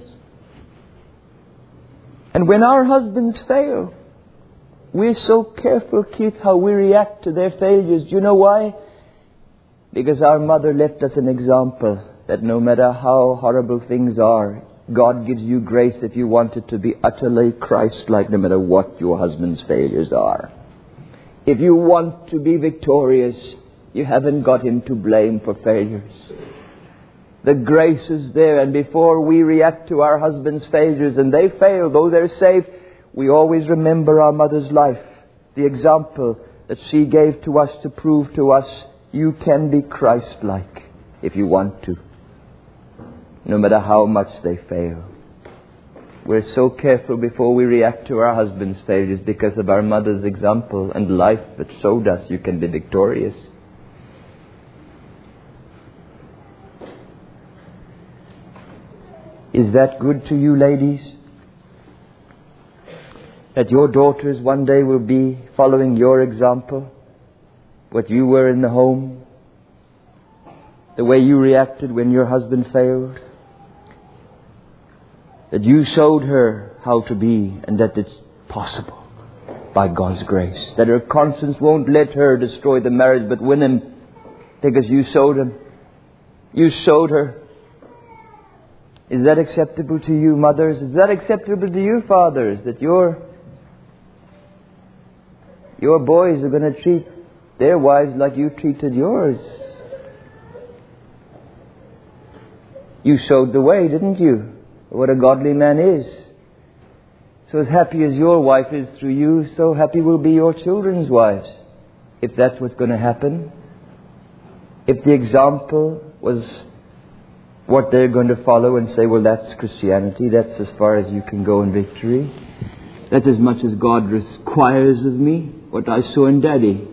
And when our husbands fail, we're so careful, Keith, how we react to their failures. Do you know why? Because our mother left us an example that no matter how horrible things are, God gives you grace if you want it to be utterly Christ-like no matter what your husband's failures are. If you want to be victorious, you haven't got him to blame for failures. The grace is there, and before we react to our husband's failures and they fail, though they're saved, we always remember our mother's life, the example that she gave to us to prove to us you can be Christ-like if you want to, no matter how much they fail. We're so careful before we react to our husband's failures because of our mother's example and life that showed us you can be victorious. Is that good to you, ladies? That your daughters one day will be following your example? What you were in the home? The way you reacted when your husband failed? That you showed her how to be and that it's possible by God's grace. That her conscience won't let her destroy the marriage but win him because you showed him. You showed her. Is that acceptable to you, mothers? Is that acceptable to you, fathers? That your boys are going to treat their wives like you treated yours? You showed the way, didn't you? What a godly man is. So as happy as your wife is through you, so happy will be your children's wives. If that's what's going to happen. If the example was what they're going to follow and say, well, that's Christianity. That's as far as you can go in victory. That's as much as God requires of me. What I saw in Daddy.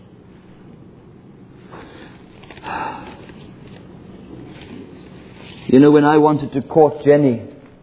You know, when I wanted to court Jenny,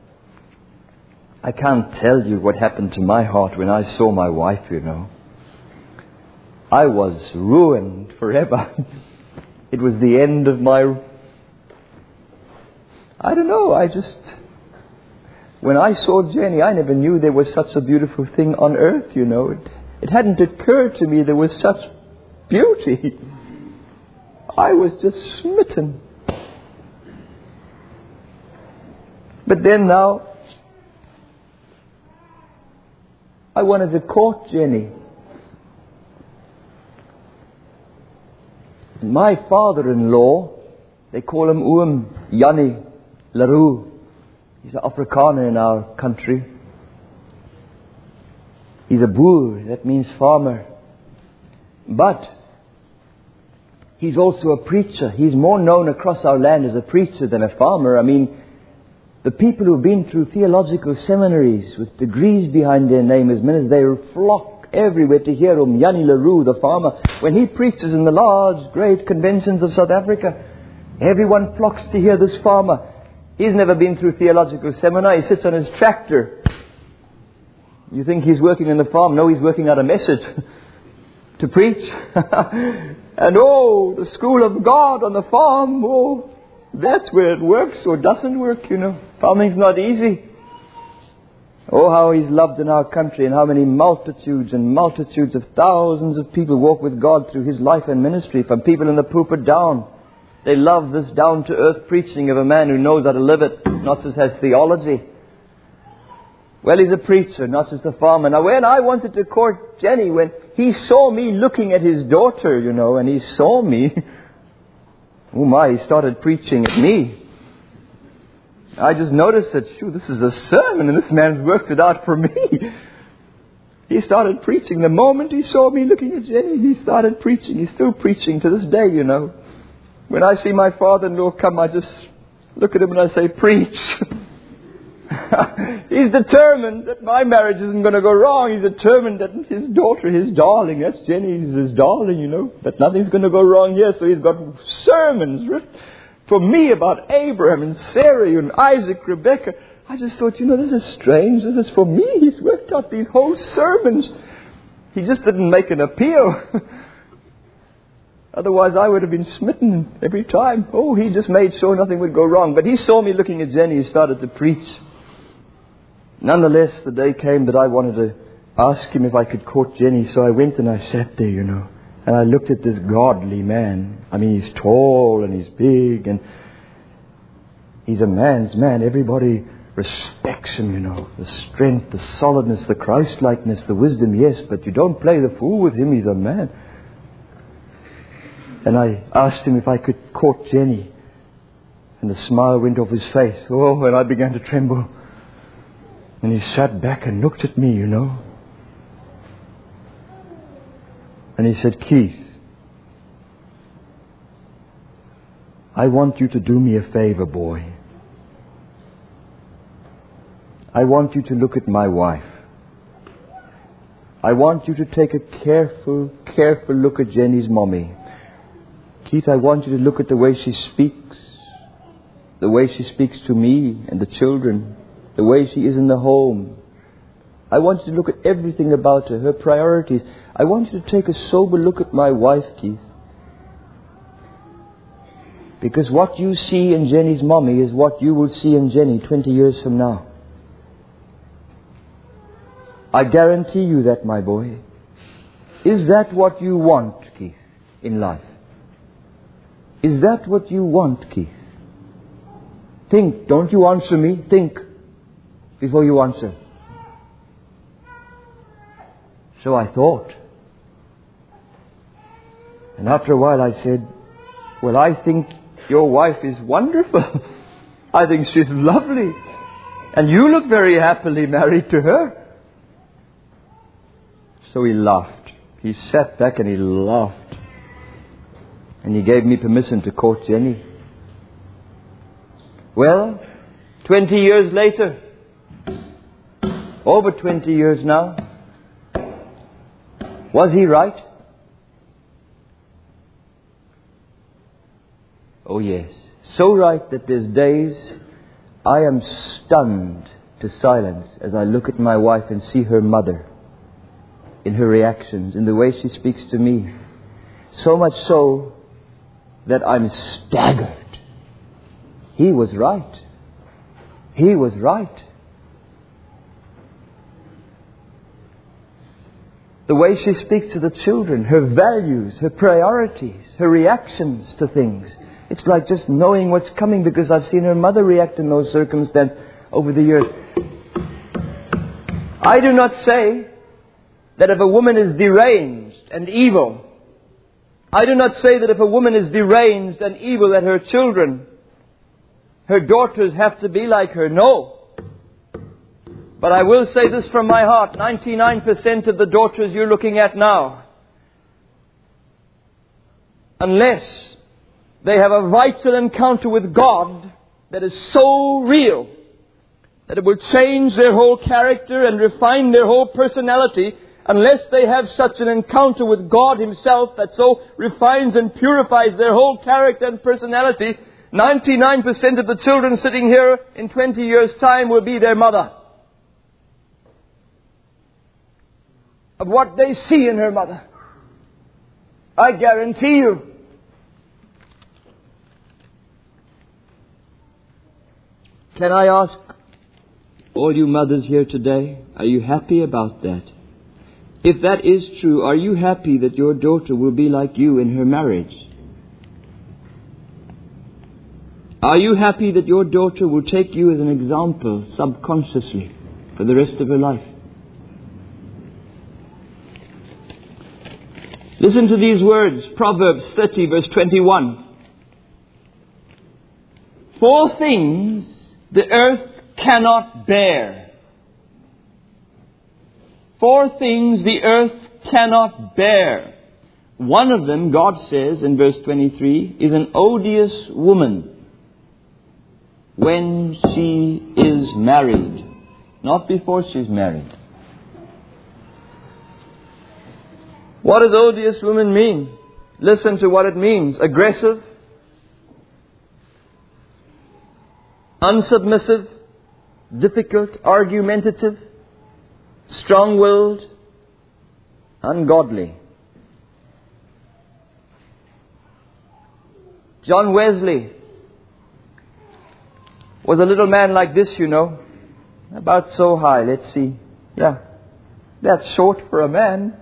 I can't tell you what happened to my heart when I saw my wife, you know. I was ruined forever. It was the end of my... I don't know, when I saw Jenny, I never knew there was such a beautiful thing on earth, you know. It hadn't occurred to me there was such beauty. I was just smitten. But then now, I wanted to court Jenny. My father-in-law, they call him Oom Jannie Leroux. He's an Afrikaner in our country. He's a boer, that means farmer. But he's also a preacher. He's more known across our land as a preacher than a farmer. I mean, the people who've been through theological seminaries with degrees behind their name as ministers, they flock everywhere to hear Jannie Leroux, the farmer. When he preaches in the large, great conventions of South Africa, everyone flocks to hear this farmer. He's never been through theological seminar. He sits on his tractor. You think he's working in the farm? No, he's working out a message to preach. And the school of God on the farm, that's where it works or doesn't work, you know. Farming's not easy. Oh, how he's loved in our country, and how many multitudes and multitudes of thousands of people walk with God through his life and ministry, from people in the pulpit down. They love this down-to-earth preaching of a man who knows how to live it, not just has theology. Well, he's a preacher, not just a farmer. Now, when I wanted to court Jenny, when he saw me looking at his daughter, you know, and he saw me, he started preaching at me. I just noticed that, this is a sermon, and this man's worked it out for me. He started preaching. The moment he saw me looking at Jenny, he started preaching. He's still preaching to this day, you know. When I see my father-in-law come, I just look at him and I say, preach. He's determined that my marriage isn't going to go wrong. He's determined that his daughter, his darling, that's Jenny, his darling, you know, that nothing's going to go wrong here. So he's got sermons written for me about Abraham and Sarah and Isaac, Rebecca. I just thought, this is strange. This is for me. He's worked out these whole sermons. He just didn't make an appeal. Otherwise, I would have been smitten every time. He just made sure nothing would go wrong. But he saw me looking at Jenny. He started to preach. Nonetheless, the day came that I wanted to ask him if I could court Jenny. So I went and I sat there, and I looked at this godly man. I mean, he's tall and he's big and he's a man's man. Everybody respects him, the strength, the solidness, the Christ-likeness, the wisdom, yes, but you don't play the fool with him. He's a man. And I asked him if I could court Jenny. And the smile went off his face. And I began to tremble. And he sat back and looked at me, And he said, Keith, I want you to do me a favor, boy. I want you to look at my wife. I want you to take a careful look at Jenny's mommy. Keith, I want you to look at the way she speaks to me and the children, the way she is in the home. I want you to look at everything about her priorities. I want you to take a sober look at my wife, Keith. Because what you see in Jenny's mommy is what you will see in Jenny 20 years from now. I guarantee you that, my boy. Is that what you want, Keith, in life? Is that what you want, Keith? Think. Don't you answer me. Think before you answer. So I thought. And after a while I said, well, I think your wife is wonderful. I think she's lovely. And you look very happily married to her. So he laughed. He sat back and he laughed. And he gave me permission to court Jenny. Well, 20 years later, over 20 years now, was he right? Oh yes, so right that there's days I am stunned to silence as I look at my wife and see her mother in her reactions, in the way she speaks to me. So much so that I'm staggered. He was right. He was right. The way she speaks to the children, her values, her priorities, her reactions to things. It's like just knowing what's coming, because I've seen her mother react in those circumstances over the years. I do not say that if a woman is deranged and evil, I do not say that if a woman is deranged and evil that her children, her daughters have to be like her. No. But I will say this from my heart. 99% of the daughters you're looking at now, unless they have a vital encounter with God that is so real that it will change their whole character and refine their whole personality, unless they have such an encounter with God Himself that so refines and purifies their whole character and personality, 99% of the children sitting here in 20 years' time will be their mother. Of what they see in her mother. I guarantee you. Can I ask all you mothers here today, are you happy about that? If that is true, are you happy that your daughter will be like you in her marriage? Are you happy that your daughter will take you as an example subconsciously for the rest of her life? Listen to these words, Proverbs 30 verse 21. 4 things the earth cannot bear. 4 things the earth cannot bear. One of them, God says in verse 23, is an odious woman when she is married, not before she's married. What does odious woman mean? Listen to what it means. Aggressive, unsubmissive, difficult, argumentative, strong-willed, ungodly. John Wesley was a little man like this, you know. About so high, let's see. Yeah, that's short for a man.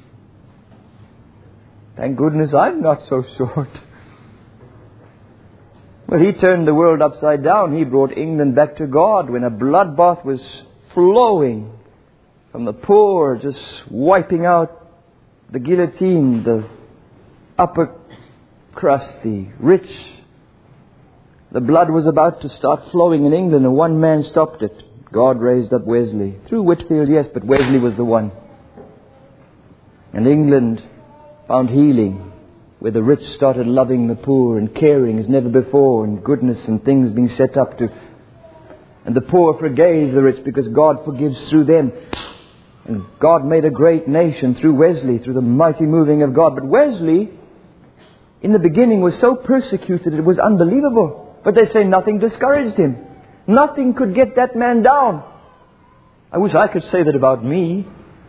Thank goodness I'm not so short. Well, he turned the world upside down. He brought England back to God when a bloodbath was flowing from the poor, just wiping out the guillotine, the upper crust, the rich. The blood was about to start flowing in England, and one man stopped it. God raised up Wesley. Through Whitefield, yes, but Wesley was the one. And England found healing, where the rich started loving the poor and caring as never before, and goodness and things being set up to. And the poor forgave the rich because God forgives through them. And God made a great nation through Wesley, through the mighty moving of God. But Wesley, in the beginning, was so persecuted it was unbelievable. But they say nothing discouraged him. Nothing could get that man down. I wish I could say that about me.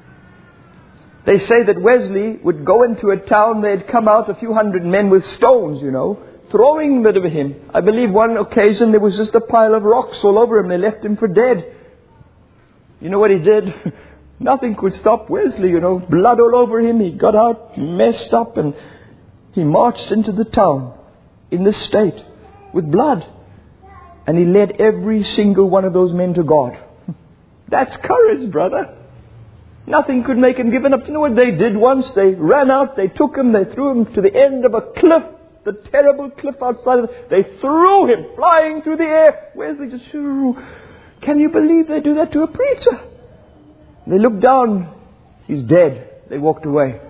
They say that Wesley would go into a town, they'd come out a few hundred men with stones, you know, throwing them at him. I believe one occasion there was just a pile of rocks all over him. They left him for dead. You know what he did? Nothing could stop Wesley, you know. Blood all over him. He got out, messed up, and he marched into the town in this state with blood. And he led every single one of those men to God. That's courage, brother. Nothing could make him give up. You know what they did once? They ran out, they took him, they threw him to the end of a cliff, the terrible cliff outside of it. They threw him flying through the air. Wesley just, can you believe they do that to a preacher? They looked down, he's dead. They walked away.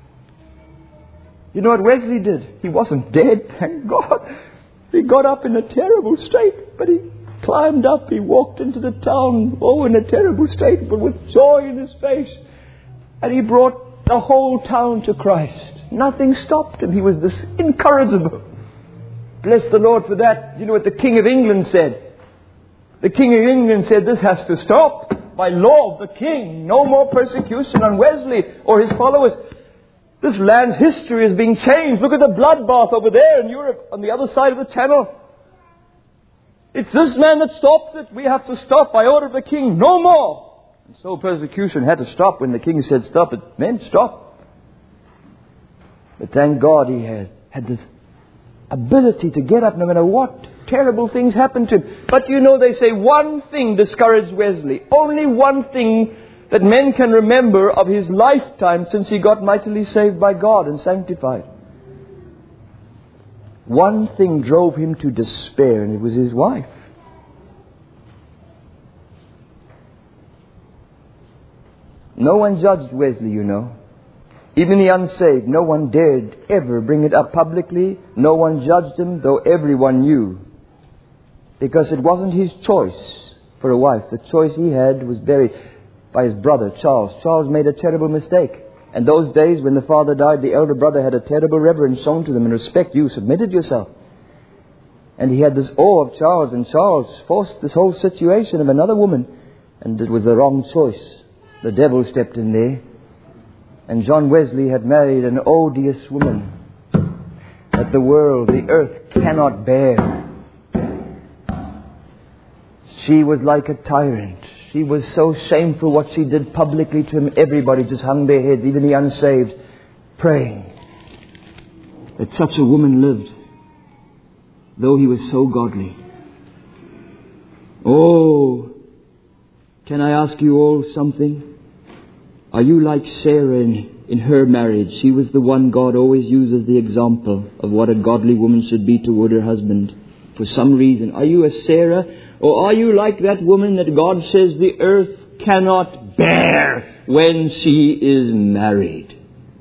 You know what Wesley did? He wasn't dead, thank God. He got up in a terrible state, but he climbed up, he walked into the town, in a terrible state, but with joy in his face. And he brought the whole town to Christ. Nothing stopped him. He was this incorrigible. Bless the Lord for that. You know what the King of England said? The King of England said, this has to stop. By law of the King, no more persecution on Wesley or his followers. This land's history is being changed. Look at the bloodbath over there in Europe, on the other side of the channel. It's this man that stopped it. We have to stop by order of the King. No more. And so persecution had to stop. When the king said stop, it meant stop. But thank God he had this ability to get up no matter what terrible things happened to him. But you know, they say one thing discouraged Wesley. Only one thing that men can remember of his lifetime since he got mightily saved by God and sanctified. One thing drove him to despair, and it was his wife. No one judged Wesley, you know. Even the unsaved, no one dared ever bring it up publicly. No one judged him, though everyone knew. Because it wasn't his choice for a wife. The choice he had was buried by his brother, Charles. Charles made a terrible mistake. And those days when the father died, the elder brother had a terrible reverence shown to them and respect. You submitted yourself. And he had this awe of Charles. And Charles forced this whole situation of another woman. And it was the wrong choice. The devil stepped in there. And John Wesley had married an odious woman that the world, the earth cannot bear. She was like a tyrant. She was so shameful what she did publicly to him. Everybody just hung their heads, even the unsaved, praying that such a woman lived, though he was so godly. Oh, can I ask you all something? Are you like Sarah in her marriage? She was the one God always uses the example of what a godly woman should be toward her husband. For some reason. Are you a Sarah? Or are you like that woman that God says the earth cannot bear when she is married?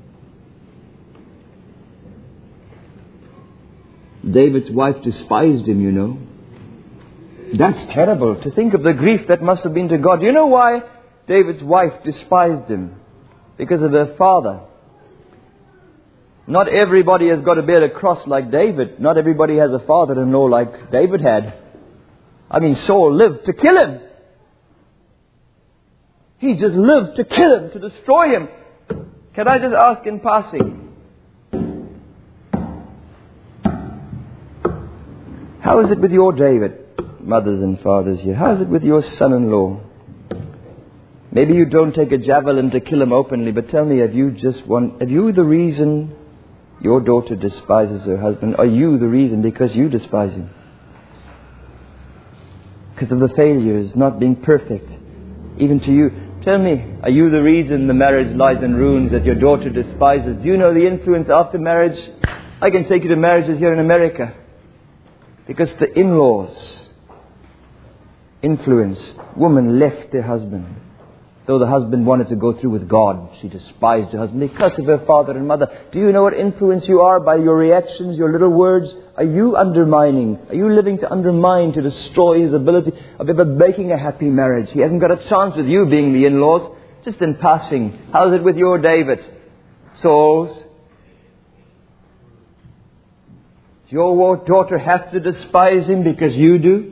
David's wife despised him, you know. That's terrible, to think of the grief that must have been to God. You know why David's wife despised him? Because of her father. Not everybody has got to bear a cross like David. Not everybody has a father-in-law like David had. I mean, Saul lived to kill him. He just lived to kill him, to destroy him. Can I just ask in passing? How is it with your David, mothers and fathers here? How is it with your son-in-law? Maybe you don't take a javelin to kill him openly, but tell me, have you the reason your daughter despises her husband? Are you the reason because you despise him? Because of the failures, not being perfect, even to you. Tell me, are you the reason the marriage lies in ruins, that your daughter despises? Do you know the influence after marriage? I can take you to marriages here in America. Because the in-laws influenced. Woman left their husband. Though the husband wanted to go through with God, she despised her husband because of her father and mother. Do you know what influence you are by your reactions, your little words? Are you undermining? Are you living to undermine, to destroy his ability of ever making a happy marriage? He hasn't got a chance with you being the in-laws. Just in passing. How's it with your David? Saul's? Does your daughter have to despise him because you do?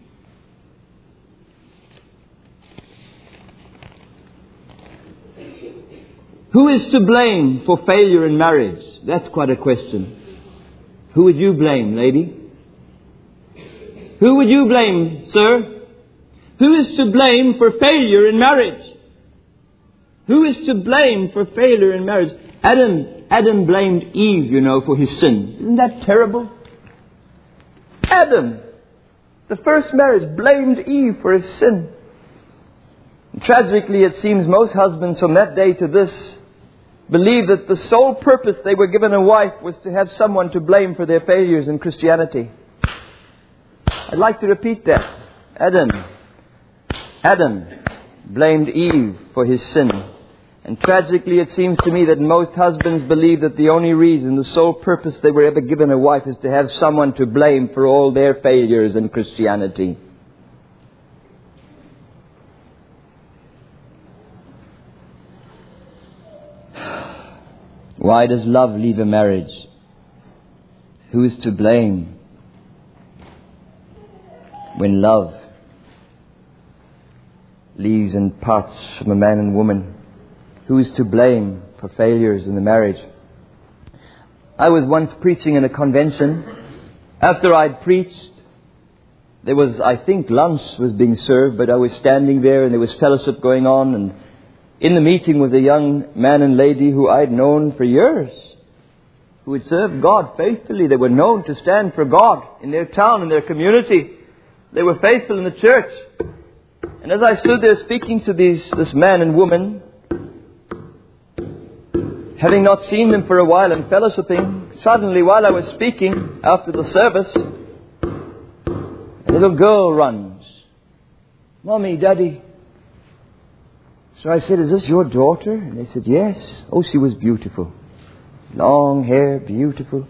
Who is to blame for failure in marriage? That's quite a question. Who would you blame, lady? Who would you blame, sir? Who is to blame for failure in marriage? Who is to blame for failure in marriage? Adam blamed Eve, you know, for his sin. Isn't that terrible? Adam, the first marriage, blamed Eve for his sin. And tragically, it seems most husbands from that day to this believe that the sole purpose they were given a wife was to have someone to blame for their failures in Christianity. I'd like to repeat that. Adam blamed Eve for his sin. And tragically, it seems to me that most husbands believe that the only reason, the sole purpose they were ever given a wife is to have someone to blame for all their failures in Christianity. Why does love leave a marriage? Who is to blame when love leaves and parts from a man and woman? Who is to blame for failures in the marriage? I was once preaching in a convention. After I'd preached, there was, I think, lunch was being served, but I was standing there and there was fellowship going on. And in the meeting was a young man and lady who I'd known for years, who had served God faithfully. They were known to stand for God in their town, in their community. They were faithful in the church. And as I stood there speaking to this man and woman, having not seen them for a while and fellowshipping, suddenly while I was speaking after the service, a little girl runs. "Mommy, Daddy." So I said, "Is this your daughter?" And they said, "Yes." Oh, she was beautiful. Long hair, beautiful.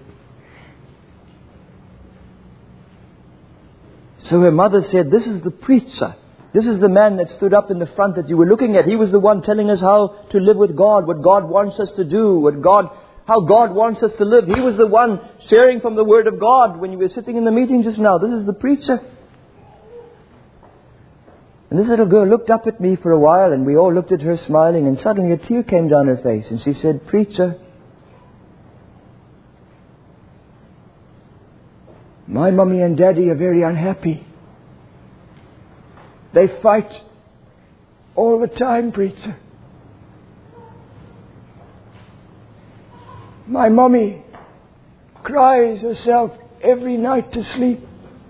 So her mother said, "This is the preacher. This is the man that stood up in the front that you were looking at. He was the one telling us how to live with God, what God wants us to do, how God wants us to live. He was the one sharing from the Word of God when you were sitting in the meeting just now. This is the preacher." And this little girl looked up at me for a while, and we all looked at her smiling, and suddenly a tear came down her face, and she said, "Preacher, my mommy and daddy are very unhappy. They fight all the time, preacher. My mommy cries herself every night to sleep.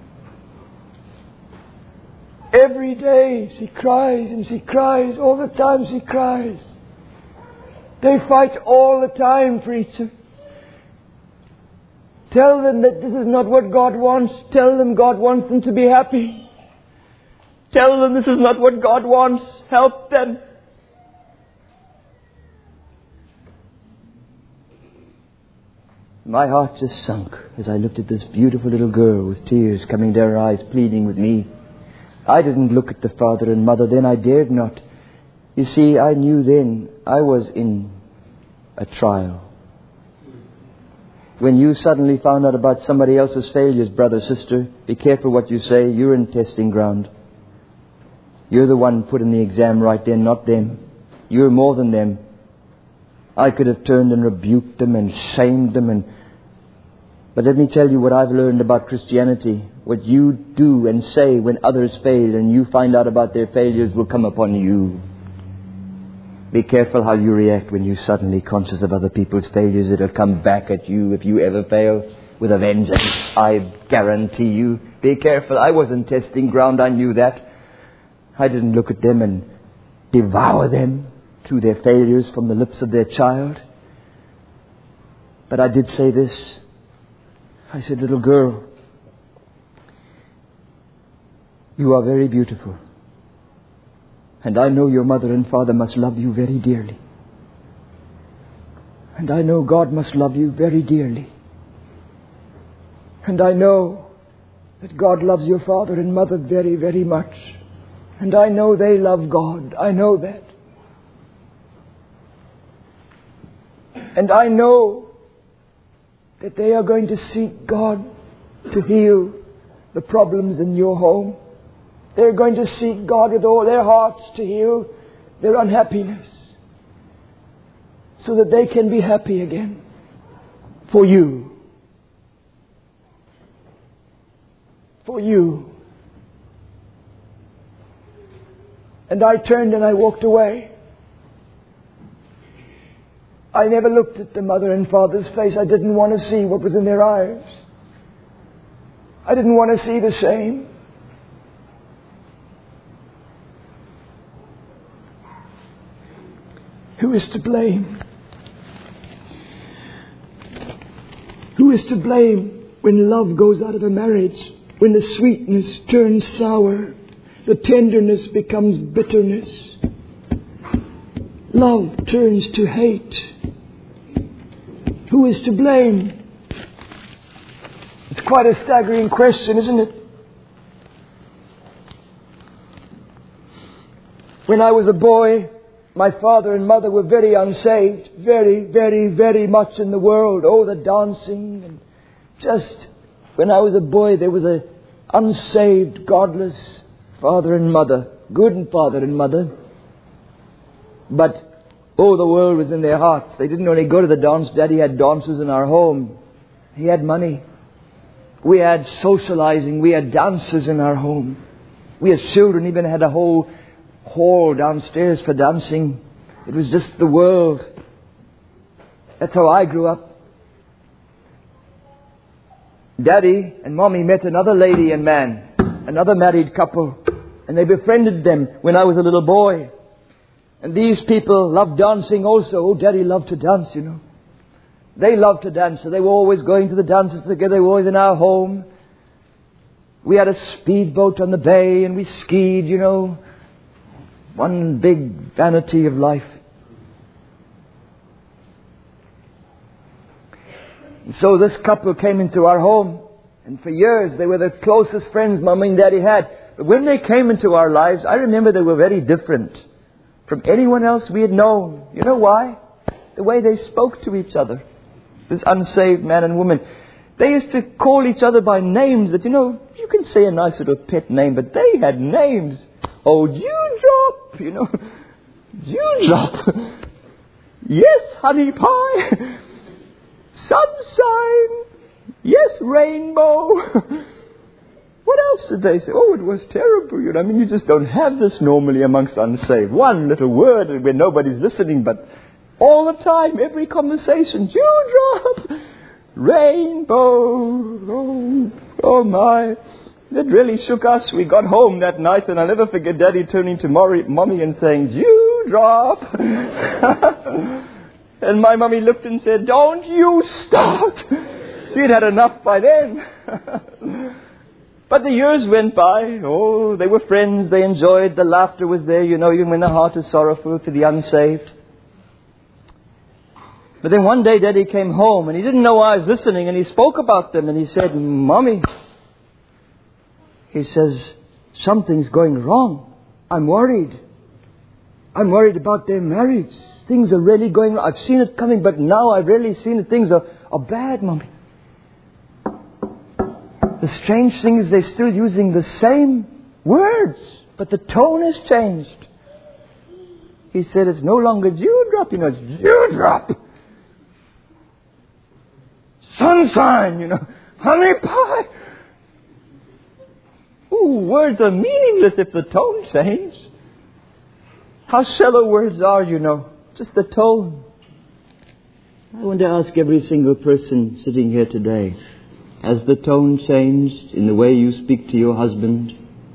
Every day she cries and she cries. All the time she cries. They fight all the time, preacher. Tell them that this is not what God wants. Tell them God wants them to be happy. Tell them this is not what God wants. Help them." My heart just sunk as I looked at this beautiful little girl with tears coming down her eyes, pleading with me. I didn't look at the father and mother then. I dared not. You see, I knew then I was in a trial. When you suddenly found out about somebody else's failures, brother, sister, be careful what you say. You're in testing ground. You're the one put in the exam right then, not them. You're more than them. I could have turned and rebuked them and shamed them. But let me tell you what I've learned about Christianity. What you do and say when others fail and you find out about their failures will come upon you. Be careful how you react when you're suddenly conscious of other people's failures. It'll come back at you if you ever fail with a vengeance. I guarantee you. Be careful. I wasn't testing ground. I knew that. I didn't look at them and devour them through their failures from the lips of their child. But I did say this. I said, "Little girl, you are very beautiful. And I know your mother and father must love you very dearly. And I know God must love you very dearly. And I know that God loves your father and mother very, very much. And I know they love God. I know that. And I know that they are going to seek God to heal the problems in your home. They're going to seek God with all their hearts to heal their unhappiness, so that they can be happy again for you. For you." And I turned and I walked away. I never looked at the mother and father's face. I didn't want to see what was in their eyes. I didn't want to see the shame. Who is to blame? Who is to blame when love goes out of a marriage? When the sweetness turns sour, the tenderness becomes bitterness, love turns to hate. Who is to blame? It's quite a staggering question, isn't it? When I was a boy, my father and mother were very unsaved, very, very, very much in the world. Oh, the dancing. And just when I was a boy, there was a unsaved, godless father and mother. Good father and mother. But, oh, the world was in their hearts. They didn't only go to the dance. Daddy had dances in our home. He had money. We had socializing. We had dances in our home. We as children even had a whole hall downstairs for dancing. It was just the world. That's how I grew up. Daddy and Mommy met another lady and man, another married couple, and they befriended them when I was a little boy. And these people loved dancing also. Oh, Daddy loved to dance, you know. They loved to dance, so they were always going to the dances together. They were always in our home. We had a speedboat on the bay and we skied, you know. One big vanity of life. And so this couple came into our home. And for years they were the closest friends Mommy and Daddy had. But when they came into our lives, I remember they were very different from anyone else we had known. You know why? The way they spoke to each other. This unsaved man and woman. They used to call each other by names that, you know, you can say a nice little pet name, but they had names. Oh, Dewdrop, you know. Dewdrop. Yes, honey pie. Sunshine. Yes, rainbow. What else did they say? Oh, it was terrible. You know, I mean, you just don't have this normally amongst unsaved. One little word when nobody's listening, but all the time, every conversation, dewdrop, rainbow. Oh my. It really shook us. We got home that night, and I'll never forget Daddy turning to Mommy and saying, dewdrop. And my Mommy looked and said, don't you start. She'd had enough by then. But the years went by. Oh, they were friends. They enjoyed. The laughter was there, you know, even when the heart is sorrowful to the unsaved. But then one day Daddy came home and he didn't know I was listening, and he spoke about them and he said, Mommy, he says, something's going wrong. I'm worried. I'm worried about their marriage. Things are really going wrong. I've seen it coming, but now I've really seen it. Things are bad, Mommy. The strange thing is they're still using the same words, but the tone has changed. He said it's no longer dewdrop, you know, it's dewdrop. Sunshine, you know, honey pie. Ooh, words are meaningless if the tone changes. How shallow words are, you know, just the tone. I want to ask every single person sitting here today, has the tone changed in the way you speak to your husband?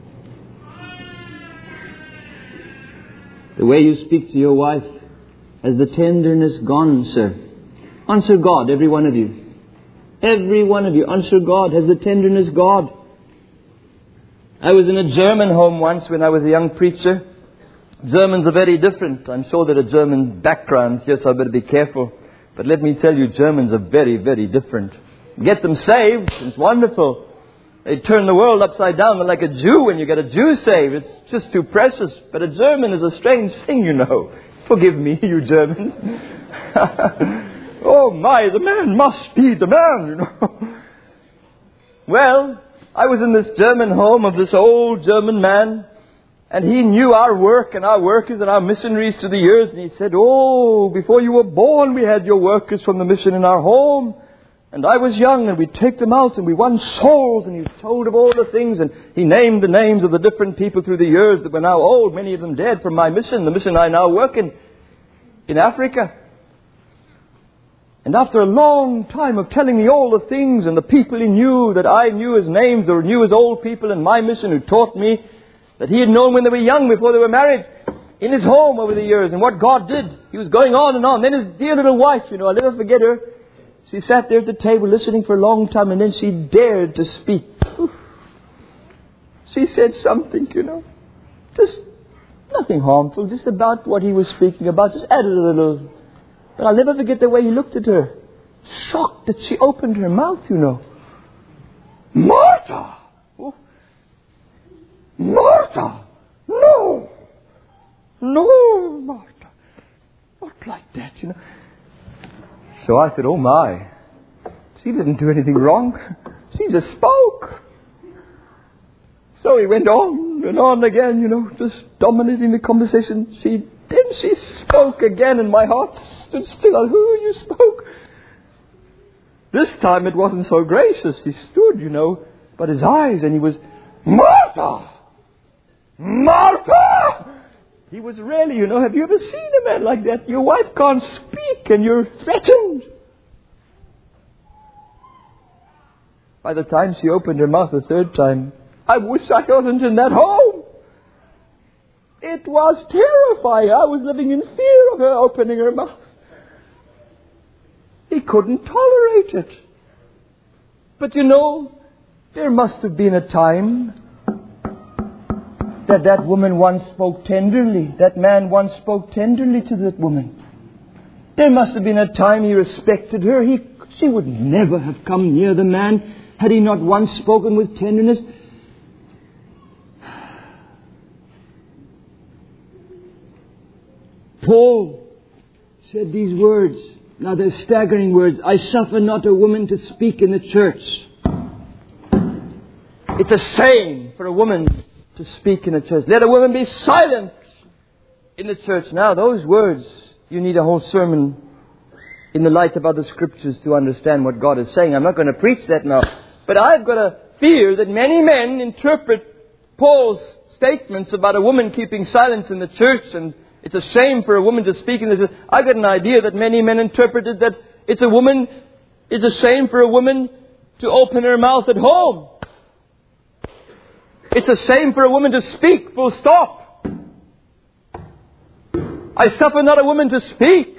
The way you speak to your wife? Has the tenderness gone, sir? Answer God, every one of you. Every one of you, answer God. Has the tenderness gone? I was in a German home once when I was a young preacher. Germans are very different. I'm sure there are German backgrounds here, so I better be careful. But let me tell you, Germans are very, very different. Get them saved, it's wonderful. They turn the world upside down. They're like a Jew when you get a Jew saved. It's just too precious. But a German is a strange thing, you know. Forgive me, you Germans. Oh my, the man must be the man, you know. Well, I was in this German home of this old German man. And he knew our work and our workers and our missionaries through the years. And he said, oh, before you were born, we had your workers from the mission in our home. And I was young, and we'd take them out, and we won souls. And he told of all the things, and he named the names of the different people through the years that were now old, many of them dead, from my mission, the mission I now work in Africa. And after a long time of telling me all the things and the people he knew that I knew as names or knew as old people in my mission who taught me, that he had known when they were young, before they were married, in his home over the years, and what God did. He was going on and on. Then his dear little wife, you know, I'll never forget her. She sat there at the table listening for a long time, and then she dared to speak. She said something, you know, just nothing harmful, just about what he was speaking about, just added a little. But I'll never forget the way he looked at her. Shocked that she opened her mouth, you know. Martha! Oh. Martha! No! No, Martha! Not like that, you know. So I said, oh my, she didn't do anything wrong. She just spoke. So he went on and on again, you know, just dominating the conversation. Then she spoke again, and my heart stood still. Who you spoke? This time it wasn't so gracious. He stood, but his eyes, and he was, Martha! Martha! He was really, have you ever seen a man like that? Your wife can't speak and you're threatened. By the time she opened her mouth the third time, I wish I wasn't in that home. It was terrifying. I was living in fear of her opening her mouth. He couldn't tolerate it. But there must have been a time that woman once spoke tenderly. That man once spoke tenderly to that woman. There must have been a time he respected her. She would never have come near the man had he not once spoken with tenderness. Paul said these words. Now they're staggering words. I suffer not a woman to speak in the church. It's a shame for a woman to speak in the church. Let a woman be silent in the church. Now those words, you need a whole sermon in the light of other scriptures to understand what God is saying. I'm not going to preach that now. But I've got a fear that many men interpret Paul's statements about a woman keeping silence in the church, and it's a shame for a woman to speak in the church. I got an idea that many men interpreted that it's a shame for a woman to open her mouth at home. It's a shame for a woman to speak, full stop. I suffer not a woman to speak.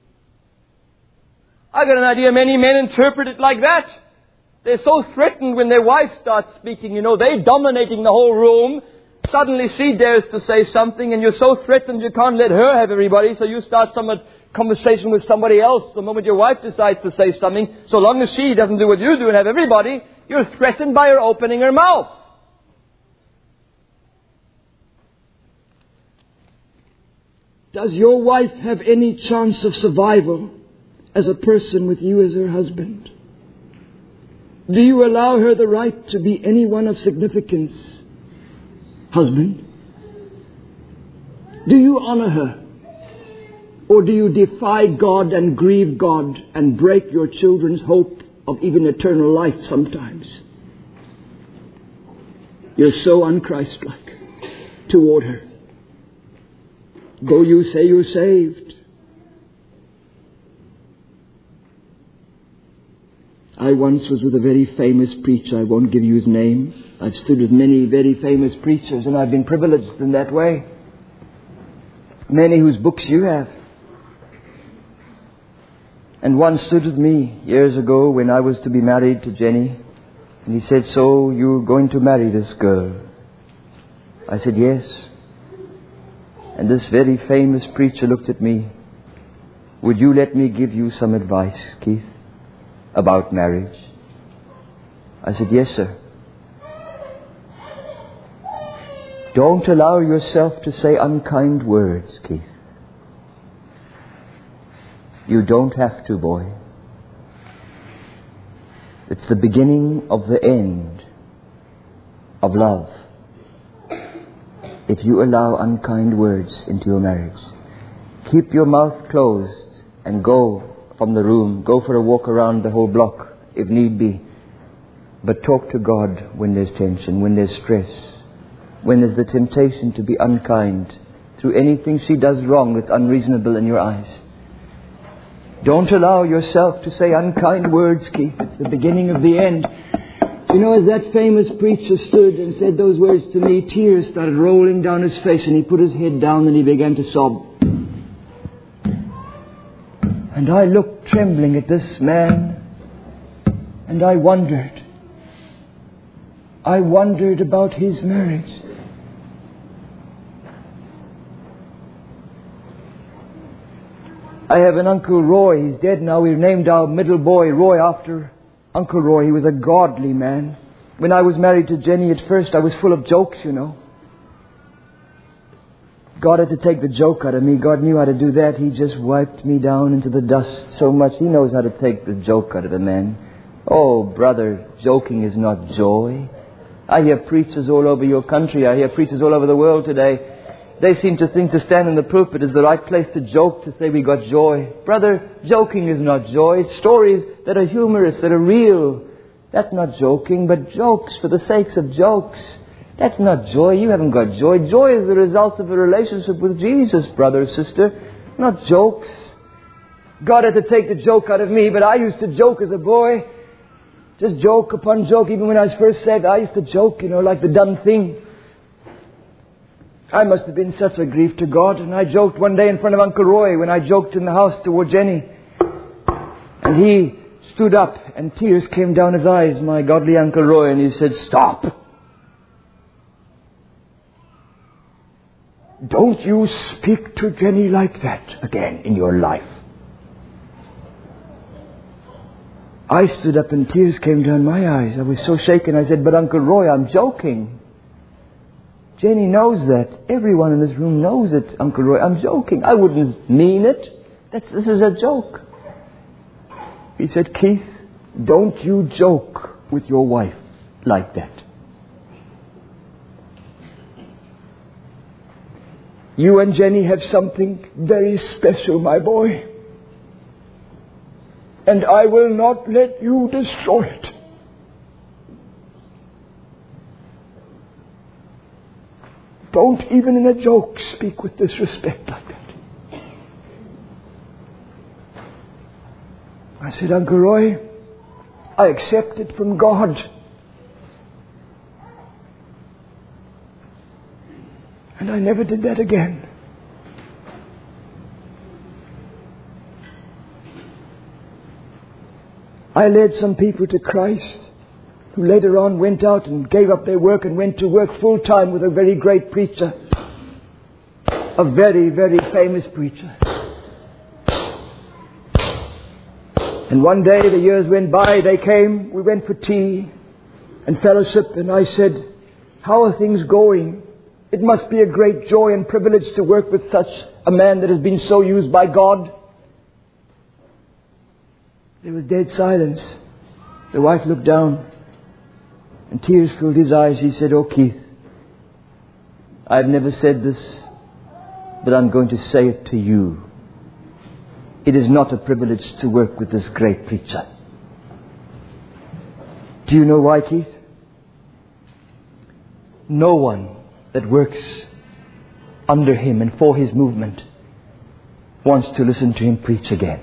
I got an idea many men interpret it like that. They're so threatened when their wife starts speaking, they're dominating the whole room. Suddenly she dares to say something and you're so threatened you can't let her have everybody, so you start some conversation with somebody else. The moment your wife decides to say something, so long as she doesn't do what you do and have everybody, you're threatened by her opening her mouth. Does your wife have any chance of survival as a person with you as her husband? Do you allow her the right to be anyone of significance, husband? Do you honor her? Or do you defy God and grieve God and break your children's hope of even eternal life sometimes? You're so unchristlike toward her. Though you say you're saved. I once was with a very famous preacher. I won't give you his name. I've stood with many very famous preachers and I've been privileged in that way. Many whose books you have. And one stood with me years ago when I was to be married to Jenny. And he said, so you're going to marry this girl? I said, yes. And this very famous preacher looked at me. Would you let me give you some advice, Keith, about marriage? I said, yes, sir. Don't allow yourself to say unkind words, Keith. You don't have to, boy. It's the beginning of the end of love. If you allow unkind words into your marriage, keep your mouth closed and go from the room. Go for a walk around the whole block if need be. But talk to God when there's tension, when there's stress, when there's the temptation to be unkind through anything she does wrong that's unreasonable in your eyes. Don't allow yourself to say unkind words, Keith. It's the beginning of the end. You know, as that famous preacher stood and said those words to me, tears started rolling down his face and he put his head down and he began to sob. And I looked trembling at this man and I wondered about his marriage. I have an Uncle Roy. He's dead now. We've named our middle boy Roy after Uncle Roy. He was a godly man. When I was married to Jenny at first, I was full of jokes, you know. God had to take the joke out of me. God knew how to do that. He just wiped me down into the dust so much. He knows how to take the joke out of a man. Oh, brother, joking is not joy. I hear preachers all over your country. I hear preachers all over the world today. They seem to think to stand in the pulpit is the right place to joke, to say we got joy. Brother, joking is not joy. It's stories that are humorous, that are real. That's not joking, but jokes for the sakes of jokes. That's not joy. You haven't got joy. Joy is the result of a relationship with Jesus, brother or sister, not jokes. God had to take the joke out of me, but I used to joke as a boy. Just joke upon joke. Even when I was first saved, I used to joke, like the dumb thing. I must have been such a grief to God. And I joked one day in front of Uncle Roy when I joked in the house toward Jenny. And he stood up and tears came down his eyes, my godly Uncle Roy, and he said, "Stop! Don't you speak to Jenny like that again in your life." I stood up and tears came down my eyes. I was so shaken. I said, "But Uncle Roy, I'm joking. Jenny knows that. Everyone in this room knows it, Uncle Roy. I'm joking. I wouldn't mean it. This is a joke." He said, "Keith, don't you joke with your wife like that. You and Jenny have something very special, my boy. And I will not let you destroy it. Don't even in a joke speak with disrespect like that." I said, "Uncle Roy, I accept it from God. And I never did that again." I led some people to Christ who later on went out and gave up their work and went to work full time with a very great preacher. A very, very famous preacher. And one day, the years went by, they came, we went for tea and fellowship, and I said, "How are things going? It must be a great joy and privilege to work with such a man that has been so used by God." There was dead silence. The wife looked down and tears filled his eyes. He said, "Oh, Keith, I've never said this, but I'm going to say it to you. It is not a privilege to work with this great preacher." Do you know why, Keith? No one that works under him and for his movement wants to listen to him preach again.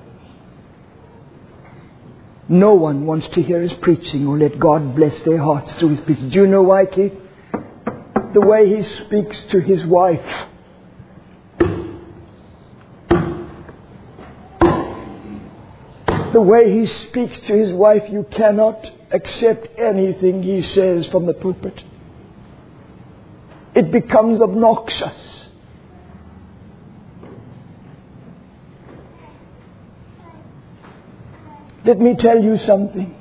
No one wants to hear his preaching or let God bless their hearts through his preaching. Do you know why, Keith? The way he speaks to his wife. The way he speaks to his wife, you cannot accept anything he says from the pulpit. It becomes obnoxious. Let me tell you something.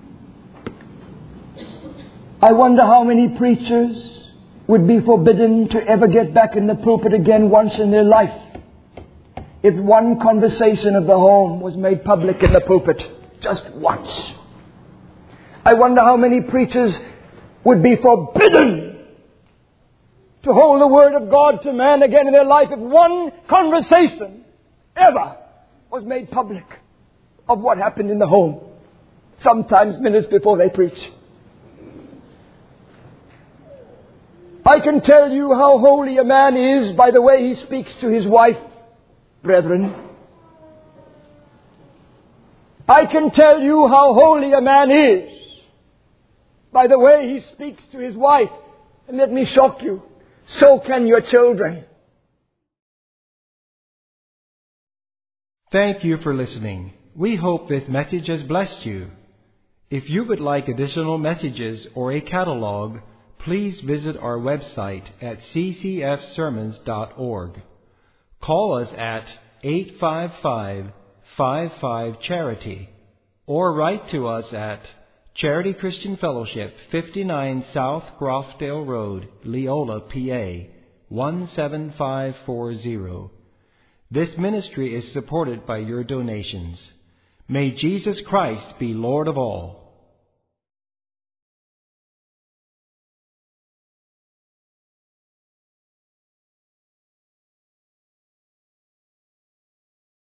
I wonder how many preachers would be forbidden to ever get back in the pulpit again once in their life if one conversation of the home was made public in the pulpit just once. I wonder how many preachers would be forbidden to hold the Word of God to man again in their life if one conversation ever was made public of what happened in the home, sometimes minutes before they preach. I can tell you how holy a man is by the way he speaks to his wife, brethren. I can tell you how holy a man is by the way he speaks to his wife. And let me shock you, so can your children. Thank you for listening. We hope this message has blessed you. If you would like additional messages or a catalog, please visit our website at ccfsermons.org. Call us at 855-55-CHARITY or write to us at Charity Christian Fellowship, 59 South Grofdale Road, Leola, PA, 17540. This ministry is supported by your donations. May Jesus Christ be Lord of all.